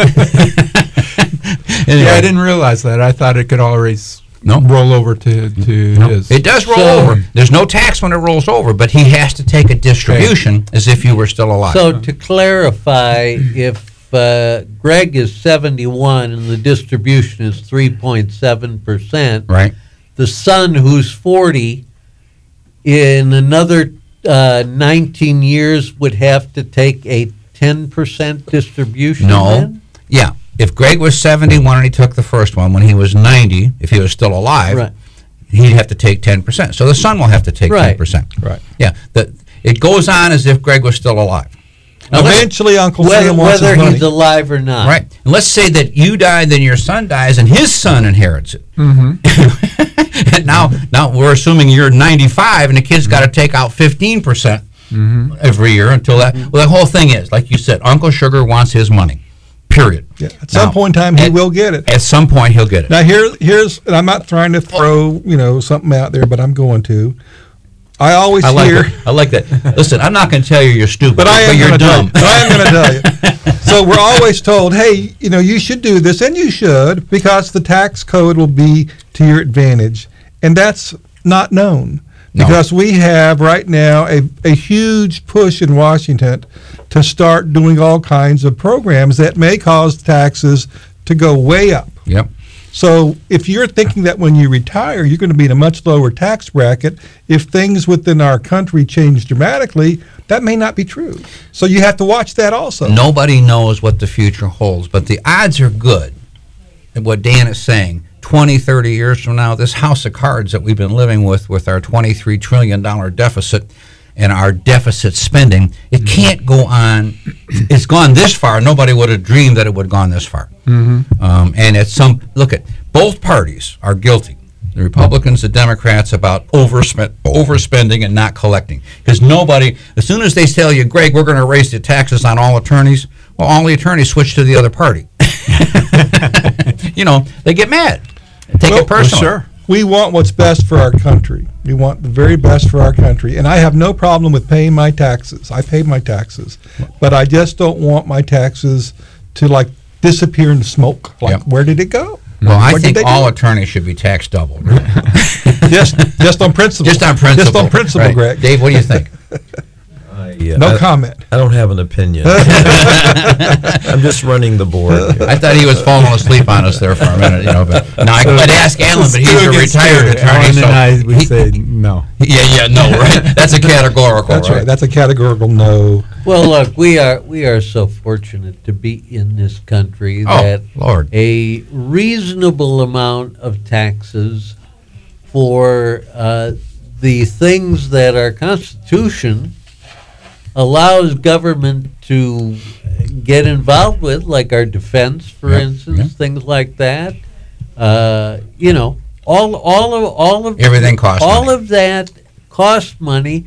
Anyway, Yeah, I didn't realize that. I thought it could always No. roll over to, to No, his. it does roll So- over. There's no tax when it rolls over, but he has to take a distribution as if you were still alive. So to clarify, if uh, Greg is seventy-one and the distribution is three point seven percent, right? the son who's forty, in another uh, nineteen years, would have to take a ten percent distribution No. then? Yeah. If Greg was seventy-one and he took the first one, when he was ninety, if he was still alive, Right. he'd have to take ten percent. So the son will have to take Right. ten percent. Right. Yeah. The, it goes on as if Greg was still alive. Now, let's- Eventually, Uncle Whether, Sam wants whether his money. he's alive or not. Right. And let's say that you die, then your son dies, and his son inherits it. Mm-hmm. and now, now we're assuming you're ninety-five, and the kid's got to take out fifteen percent every year until that. Well, the whole thing is, like you said, Uncle Sugar wants his money. Period. Yeah, at some Now, point in time, he at- will get it. At some point, he'll get it. Now here, here's, and I'm not trying to throw, you know, something out there, but I'm going to. I always I like hear, that. I like that. Listen, I'm not going to tell you you're stupid, but I am you're going to tell dumb. you. But I am going to tell you. So we're always told, hey, you know, you should do this, and you should, because the tax code will be to your advantage, and that's not known. No. Because we have right now a, a huge push in Washington to start doing all kinds of programs that may cause taxes to go way up. Yep. So if you're thinking that when you retire, you're going to be in a much lower tax bracket, if things within our country change dramatically, that may not be true. So you have to watch that also. Nobody knows what the future holds, but the odds are good. And what Dan is saying, twenty, thirty years from now, this house of cards that we've been living with, with our twenty-three trillion dollars deficit, and our deficit spending, it can't go on. It's gone this far. Nobody would have dreamed that it would have gone this far. Mm-hmm. Um, and at some, look at, both parties are guilty. The Republicans, the Democrats, about overspend, overspending and not collecting. Because nobody, as soon as they tell you, Greg, we're going to raise the taxes on all attorneys, well, all the attorneys switch to the other party. You know, they get mad. Take Well, it personally. sure. We want what's best for our country. We want the very best for our country. And I have no problem with paying my taxes. I pay my taxes. But I just don't want my taxes to, like, disappear in smoke. Like, Yep. where did it go? Well, I Where did think they all go? attorneys should be taxed double. just, just on principle. Just on principle. Just on principle, Right. Greg. Dave, what do you think? Yeah, No I, comment. I don't have an opinion. I'm just running the board. I thought he was falling asleep on us there for a minute, you know. But no, I could ask Alan, but he's a retired attorney. Alan So and I, we he- say no. yeah, yeah, no, right? That's a categorical, That's right. That's a categorical no. Well, look, we are we are so fortunate to be in this country Oh, that Lord. a reasonable amount of taxes for uh, the things that our Constitution allows government to get involved with, like our defense, for Yeah, instance, yeah. things like that. Uh, you know, all all of all of Everything costs all money. of that costs money,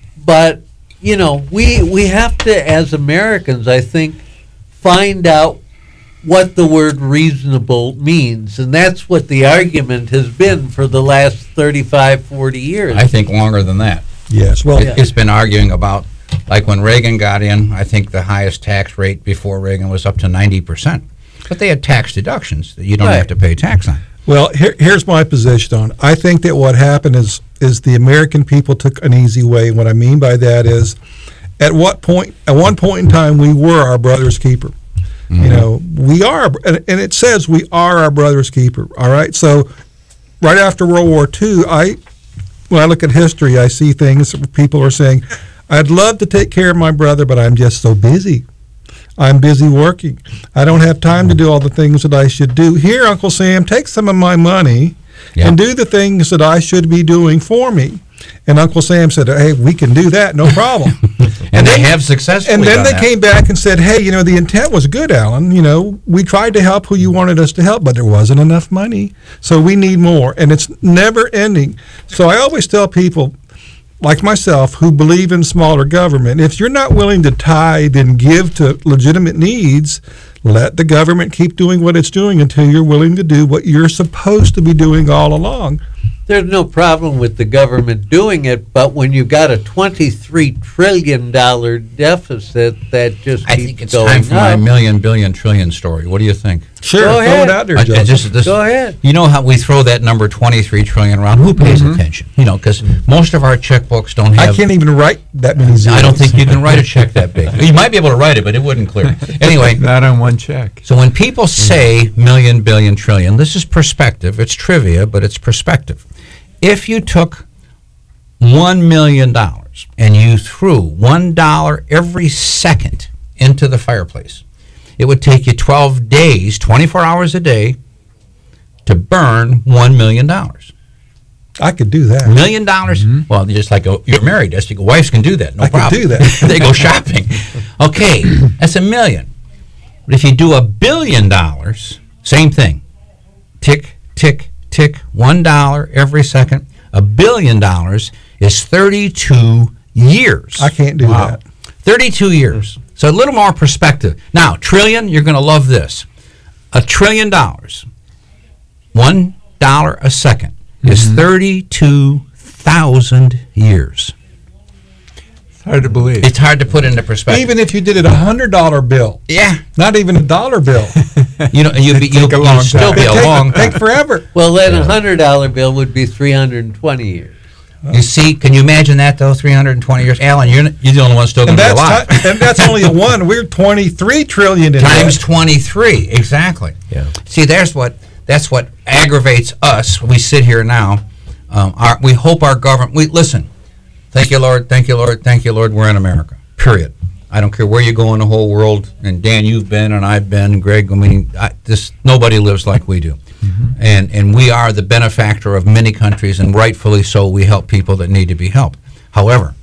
but you know, we we have to, as Americans, I think, find out what the word reasonable means, and that's what the argument has been for the last thirty-five, forty years. I think longer than that. Yes. Well, It, it's been arguing about, like when Reagan got in, I think the highest tax rate before Reagan was up to ninety percent. But they had tax deductions that you don't Right. have to pay tax on. Well, here, here's my position on it. I think that what happened is is the American people took an easy way. What I mean by that is, at what point, at one point in time, we were our brother's keeper. Mm-hmm. You know, we are, and, and it says we are our brother's keeper. All right. So, right after World War Two, I, when I look at history, I see things that people are saying, "I'd love to take care of my brother, but I'm just so busy. I'm busy working. I don't have time to do all the things that I should do. Here, Uncle Sam, take some of my money Yeah. and do the things that I should be doing for me." And Uncle Sam said, "Hey, we can do that, no problem." And they then- have successfully And then done they that. came back and said, "Hey, you know, the intent was good, Alan. You know, we tried to help who you wanted us to help, but there wasn't enough money. So we need more." And it's never ending. So I always tell people, like myself, who believe in smaller government, if you're not willing to tithe and give to legitimate needs, let the government keep doing what it's doing until you're willing to do what you're supposed to be doing all along. There's no problem with the government doing it, but when you've got a twenty-three trillion dollars deficit that just I keeps think it's going time for my up. million, billion, trillion story. What do you think? Sure, Go throw ahead. it out there, I- I Joe. just- this- Go ahead. You know how we throw that number twenty-three trillion around? Who pays attention? You know, because most of our checkbooks don't I have. can't even write that many zeros. I don't think you can write a check that big. You might be able to write it, but it wouldn't clear. Anyway, Not on one check. so when people say million, billion, trillion, this is perspective. It's trivia, but it's perspective. If you took one million dollars and you threw one dollar every second into the fireplace, it would take you twelve days, twenty-four hours a day, to burn one million dollars. I could do that. Million dollars? Well, just like a, you're married, that's, your wives can do that, no I could problem. do that. They go shopping. Okay, that's a million. But if you do a billion dollars, same thing. Tick, tick, tick, one dollar every second. A billion dollars is thirty-two years. I can't do Wow. that. thirty-two years. So a little more perspective. Now, trillion, you're going to love this. A trillion dollars, one dollar a second, is thirty-two thousand years. It's hard to believe. It's hard to put into perspective. Even if you did it a hundred dollar bill, yeah, not even a dollar bill, you know, you'd, be, It'd you'd, take a you'd long still time. be a take, long take time. forever. Well, then a hundred dollar bill would be three hundred and twenty years. You see, can you imagine that though? three hundred twenty years. Alan, you're n- you're the only one still going And to be that's alive. ti- and that's only a one. We're twenty-three trillion in Times debt. twenty-three, exactly. Yeah. See, there's what that's what aggravates us. We sit here now. Um, our, we hope our government. We listen. Thank you, Lord. Thank you, Lord. Thank you, Lord. We're in America. Period. I don't care where you go in the whole world. And Dan, you've been, and I've been. Greg, I mean, I, this nobody lives like we do. And and we are the benefactor of many countries, and rightfully so. We help people that need to be helped. However,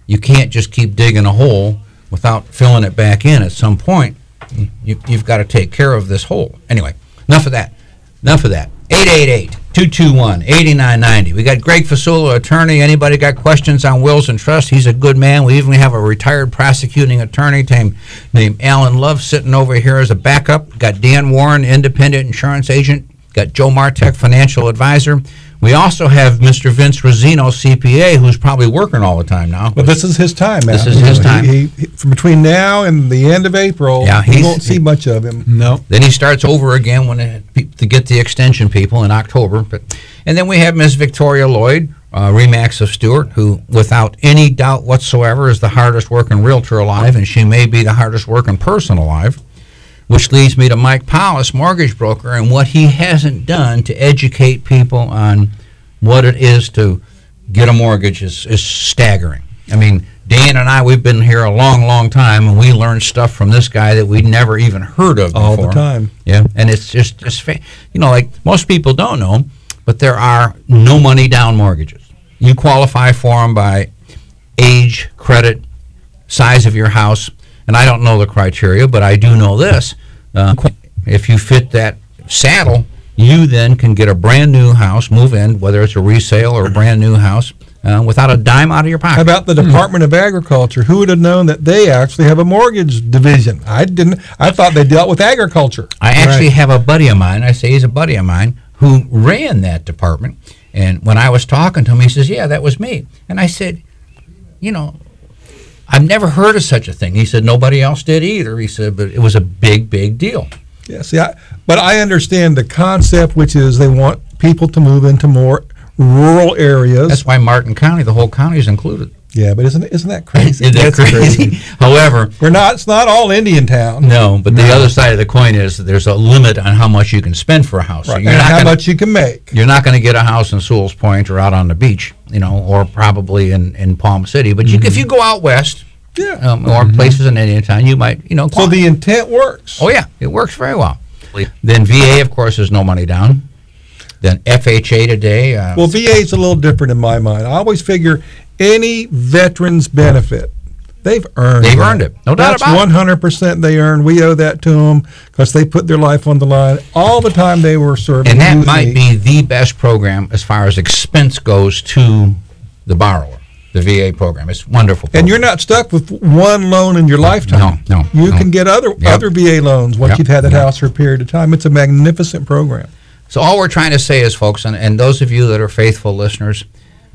you can't just keep digging a hole without filling it back in. At some point, you, you've got to take care of this hole. Anyway, enough of that. Enough of that. eight eight eight, two two one, eight nine nine zero. We got Greg Fasula, attorney. Anybody got questions on wills and trusts? He's a good man. We even have a retired prosecuting attorney named, named Alan Love sitting over here as a backup. Got Dan Warren, independent insurance agent. Got Joe Martek, financial advisor. We also have Mister Vince Rosino, C P A, who's probably working all the time now. But this is his time, man. This is his time. He, he, from between now and the end of April, Yeah, you he's- won't see much of him. No. Then he starts over again when it, to get the extension people in October. But and then we have Miss Victoria Lloyd, uh, Remax of Stewart, who, without any doubt whatsoever, is the hardest working realtor alive, and she may be the hardest working person alive. Which leads me to Mike Powis, mortgage broker, and what he hasn't done to educate people on what it is to get a mortgage is, is staggering. I mean, Dan and I, we've been here a long, long time, and we learned stuff from this guy that we'd never even heard of All before. the time. Yeah, and it's just, just fa- you know, like most people don't know, but there are no money down mortgages. You qualify for them by age, credit, size of your house, and I don't know the criteria, but I do know this. Uh, if you fit that saddle, you then can get a brand new house, move in, whether it's a resale or a brand new house, uh, without a dime out of your pocket. How about the Department of Agriculture? Who would have known that they actually have a mortgage division? I didn't. I thought they dealt with agriculture. I actually Right. have a buddy of mine, I say he's a buddy of mine, who ran that department. And when I was talking to him, he says, yeah, that was me. And I said, you know, I've never heard of such a thing. He said, nobody else did either. He said, but it was a big, big deal. Yeah, see, I, but I understand the concept, which is they want people to move into more rural areas. That's why Martin County, the whole county is included. yeah, but isn't isn't that crazy? Isn't that That's crazy? However, We're not. It's not all Indian town. no, but the other side of the coin is that there's a limit on how much you can spend for a house. So Right. you're And not how gonna- much you can make. You're not going to get a house in Sewell's Point or out on the beach, you know, or probably in, in Palm City. But you, if you go out west, Yeah. um, or places in Indiantown, you might, you know. So the intent works. oh yeah, it works very well. Then V A, of course, is no money down. Then F H A today. Uh, Well, V A is a little different in my mind. I always figure any veteran's benefit, they've earned They've that. earned it. No doubt That's about it. one hundred percent they earn. We owe that to them because they put their life on the line all the time they were serving. and you that and might me. be the best program as far as expense goes to the borrower. The V A program. It's wonderful. And you're program. not stuck with one loan in your lifetime. No, no, You no. can get other Yep. other V A loans once Yep, you've had that yep. house for a period of time. It's a magnificent program. So all we're trying to say is, folks, and, and those of you that are faithful listeners,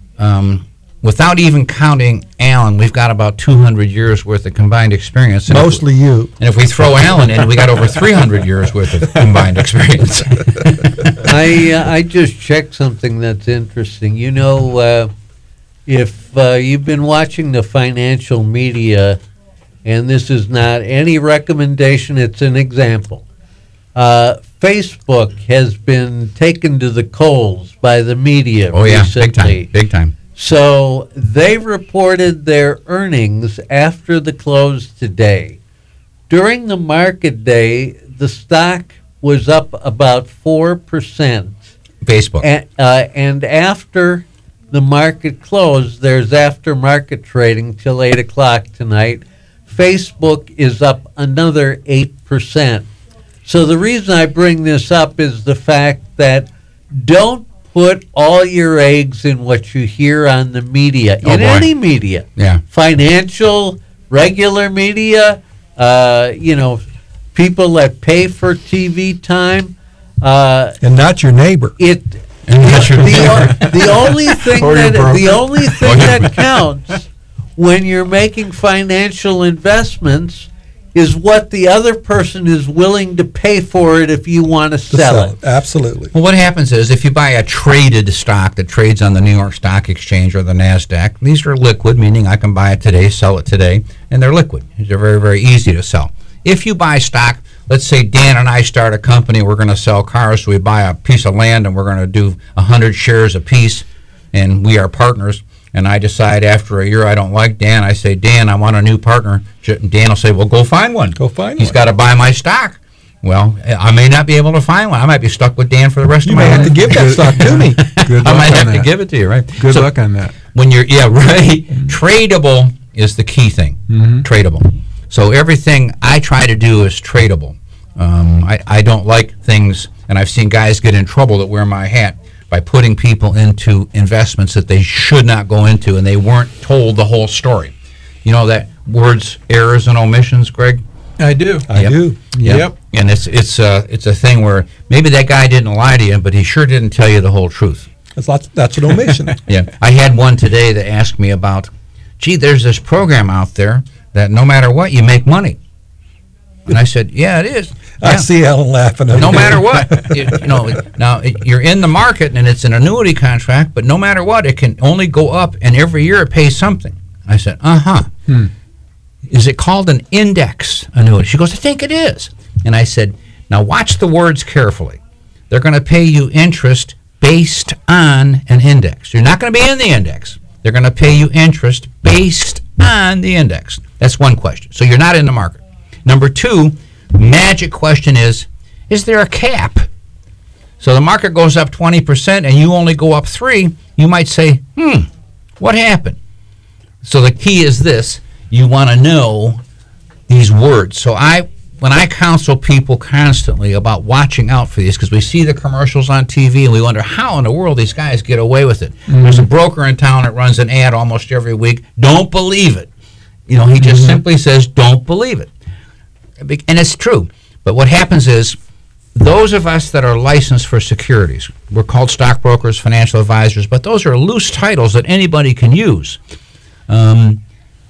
um, without even counting Alan, we've got about two hundred years worth of combined experience. And if we- Mostly you. And if we throw Alan in, we got over three hundred years worth of combined experience. I uh, I just checked something that's interesting. You know, uh, if uh, you've been watching the financial media, and this is not any recommendation, it's an example. Uh, Facebook has been taken to the coals by the media Oh, yeah, recently. big time, big time. So they reported their earnings after the close today. During the market day, the stock was up about four percent. Facebook. And, uh, and after the market closed, there's after-market trading till eight o'clock tonight. Facebook is up another eight percent. So the reason I bring this up is the fact that don't put all your eggs in what you hear on the media, Oh, in boy. any media. Yeah. Financial, regular media, uh, you know, people that pay for T V time. Uh, And not your neighbor. it And that's your- the, o- the only thing Or your that broker. the only thing Or your- that counts when you're making financial investments is what the other person is willing to pay for it if you want to To sell it. Absolutely. Well, what happens is if you buy a traded stock that trades on the New York Stock Exchange or the NASDAQ, these are liquid, meaning I can buy it today, sell it today, and they're liquid. They're very, very easy to sell. If you buy stock, let's say Dan and I start a company, we're going to sell cars, so we buy a piece of land and we're going to do one hundred shares a piece, and we are partners. And I decide after a year I don't like Dan, I say, Dan, I want a new partner. Dan will say, well, go find one. Go find He's one. got to buy my stock. Well, I may not be able to find one. I might be stuck with Dan for the rest You of my may life. have to give that stock to me. Good I luck might on have to that. give it to you, right? Good So luck on that. when you're, yeah, right, tradable is the key thing, tradable. So everything I try to do is tradable. Um, I, I don't like things, and I've seen guys get in trouble that wear my hat by putting people into investments that they should not go into, and they weren't told the whole story. You know that words, errors and omissions, Greg? I do. I Yep. do. Yep. And it's it's a it's a thing where maybe that guy didn't lie to you, but he sure didn't tell you the whole truth. That's lots, that's an omission. Yeah, I had one today that asked me about, gee, there's this program out there that no matter what you make money, and I said, yeah, it is. I Yeah. see Ellen laughing. No matter what, you, you know. Now it, you're in the market and it's an annuity contract, but no matter what, it can only go up, and every year it pays something. I said, uh huh. Hmm. Is it called an index annuity? She goes, I think it is. And I said, now watch the words carefully. They're going to pay you interest based on an index. You're not going to be in the index. They're going to pay you interest based on the index. That's one question. So you're not in the market. Number two, magic question is, is there a cap? So the market goes up twenty percent and you only go up three, you might say, hmm, what happened? So the key is this. You want to know these words. So I, when I counsel people constantly about watching out for these, because we see the commercials on T V and we wonder how in the world these guys get away with it. Mm-hmm. There's a broker in town that runs an ad almost every week. Don't believe it. You know, he just mm-hmm. simply says, don't believe it. And it's true. But what happens is, those of us that are licensed for securities, we're called stockbrokers, financial advisors, but those are loose titles that anybody can use. Um,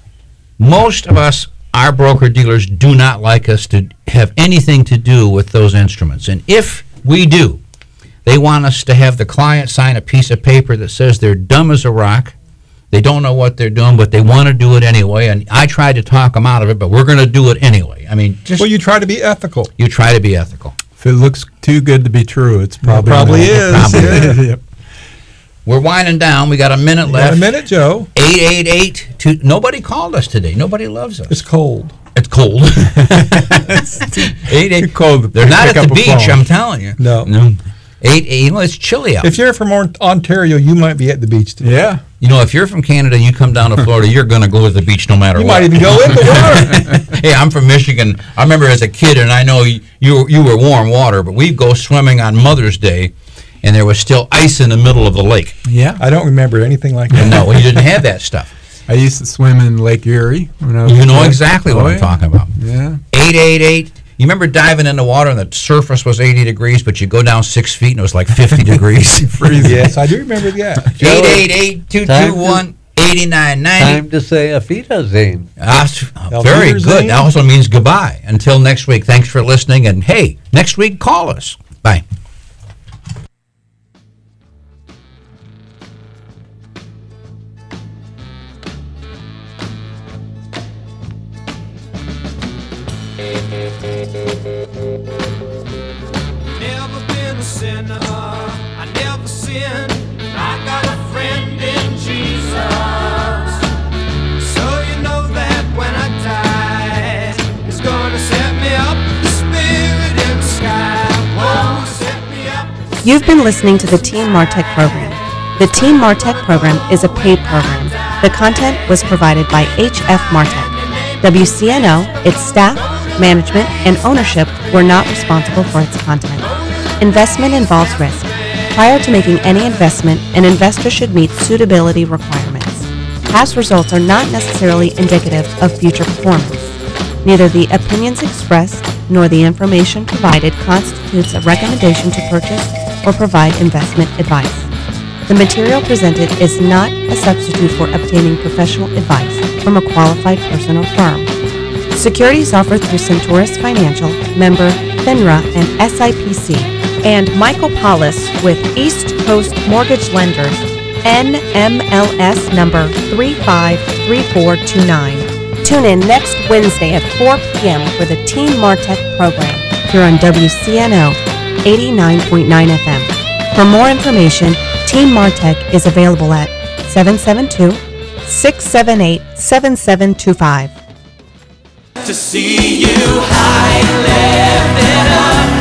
most of us, our broker-dealers, do not like us to have anything to do with those instruments. And if we do, they want us to have the client sign a piece of paper that says they're dumb as a rock, they don't know what they're doing, but they want to do it anyway. And I tried to talk them out of it, but we're going to do it anyway. I mean, just Well, you try to be ethical. you try to be ethical. If it looks too good to be true, it's probably probably not. is, Probably yeah. is. Yep. We're winding down. We got a minute Got left. a minute, Joe. eight eight eight two. Nobody called us today. Nobody loves us. It's cold. It's cold. eight, eight, Too cold to They're pick not at up the a beach, phone. I'm telling you. No. No. Eight, eight, you know, it's chilly out. If you're from Or- Ontario, you might be at the beach today. Yeah. You know, if you're from Canada, you come down to Florida, you're going to go to the beach no matter You what. might even go in the water. Hey, I'm from Michigan. I remember as a kid, and I know you you, you were warm water, but we'd go swimming on Mother's Day, and there was still ice in the middle of the lake. Yeah. I don't remember anything like that. And no, you didn't have that stuff. I used to swim in Lake Erie when I was You a know kid. exactly what Oh, I'm yeah. talking about. Yeah. eight eight eight. You remember diving in the water and the surface was eighty degrees, but you go down six feet and it was like fifty degrees. Yes, I do remember that. eight eight eight, two two one, eight nine nine zero. Time to say Auf Wiedersehen. Ah, s- uh, Auf very Wiedersehen. good. That also means goodbye. Until next week, thanks for listening. And hey, next week, call us. Bye. Never been a sinner, I never sinned. I got a friend in Jesus. So you know that when I die, He's gonna set me up, the Spirit in the sky. Whoa, set me up. You've been listening to the Team Martech program. The Team Martech program is a paid program. The content was provided by H F Martech. W C N O, its staff, management, and ownership were not responsible for its content. Investment involves risk. Prior to making any investment, an investor should meet suitability requirements. Past results are not necessarily indicative of future performance. Neither the opinions expressed nor the information provided constitutes a recommendation to purchase or provide investment advice. The material presented is not a substitute for obtaining professional advice from a qualified person or firm. Securities offered through Centaurus Financial, member FINRA and S I P C, and Michael Paulus with East Coast Mortgage Lenders, N M L S number three five three four two nine. Tune in next Wednesday at four p.m. for the Team Martech program here on W C N O eighty-nine point nine F M. For more information, Team Martech is available at seven seven two, six seven eight, seven seven two five. To see you high, lifted up.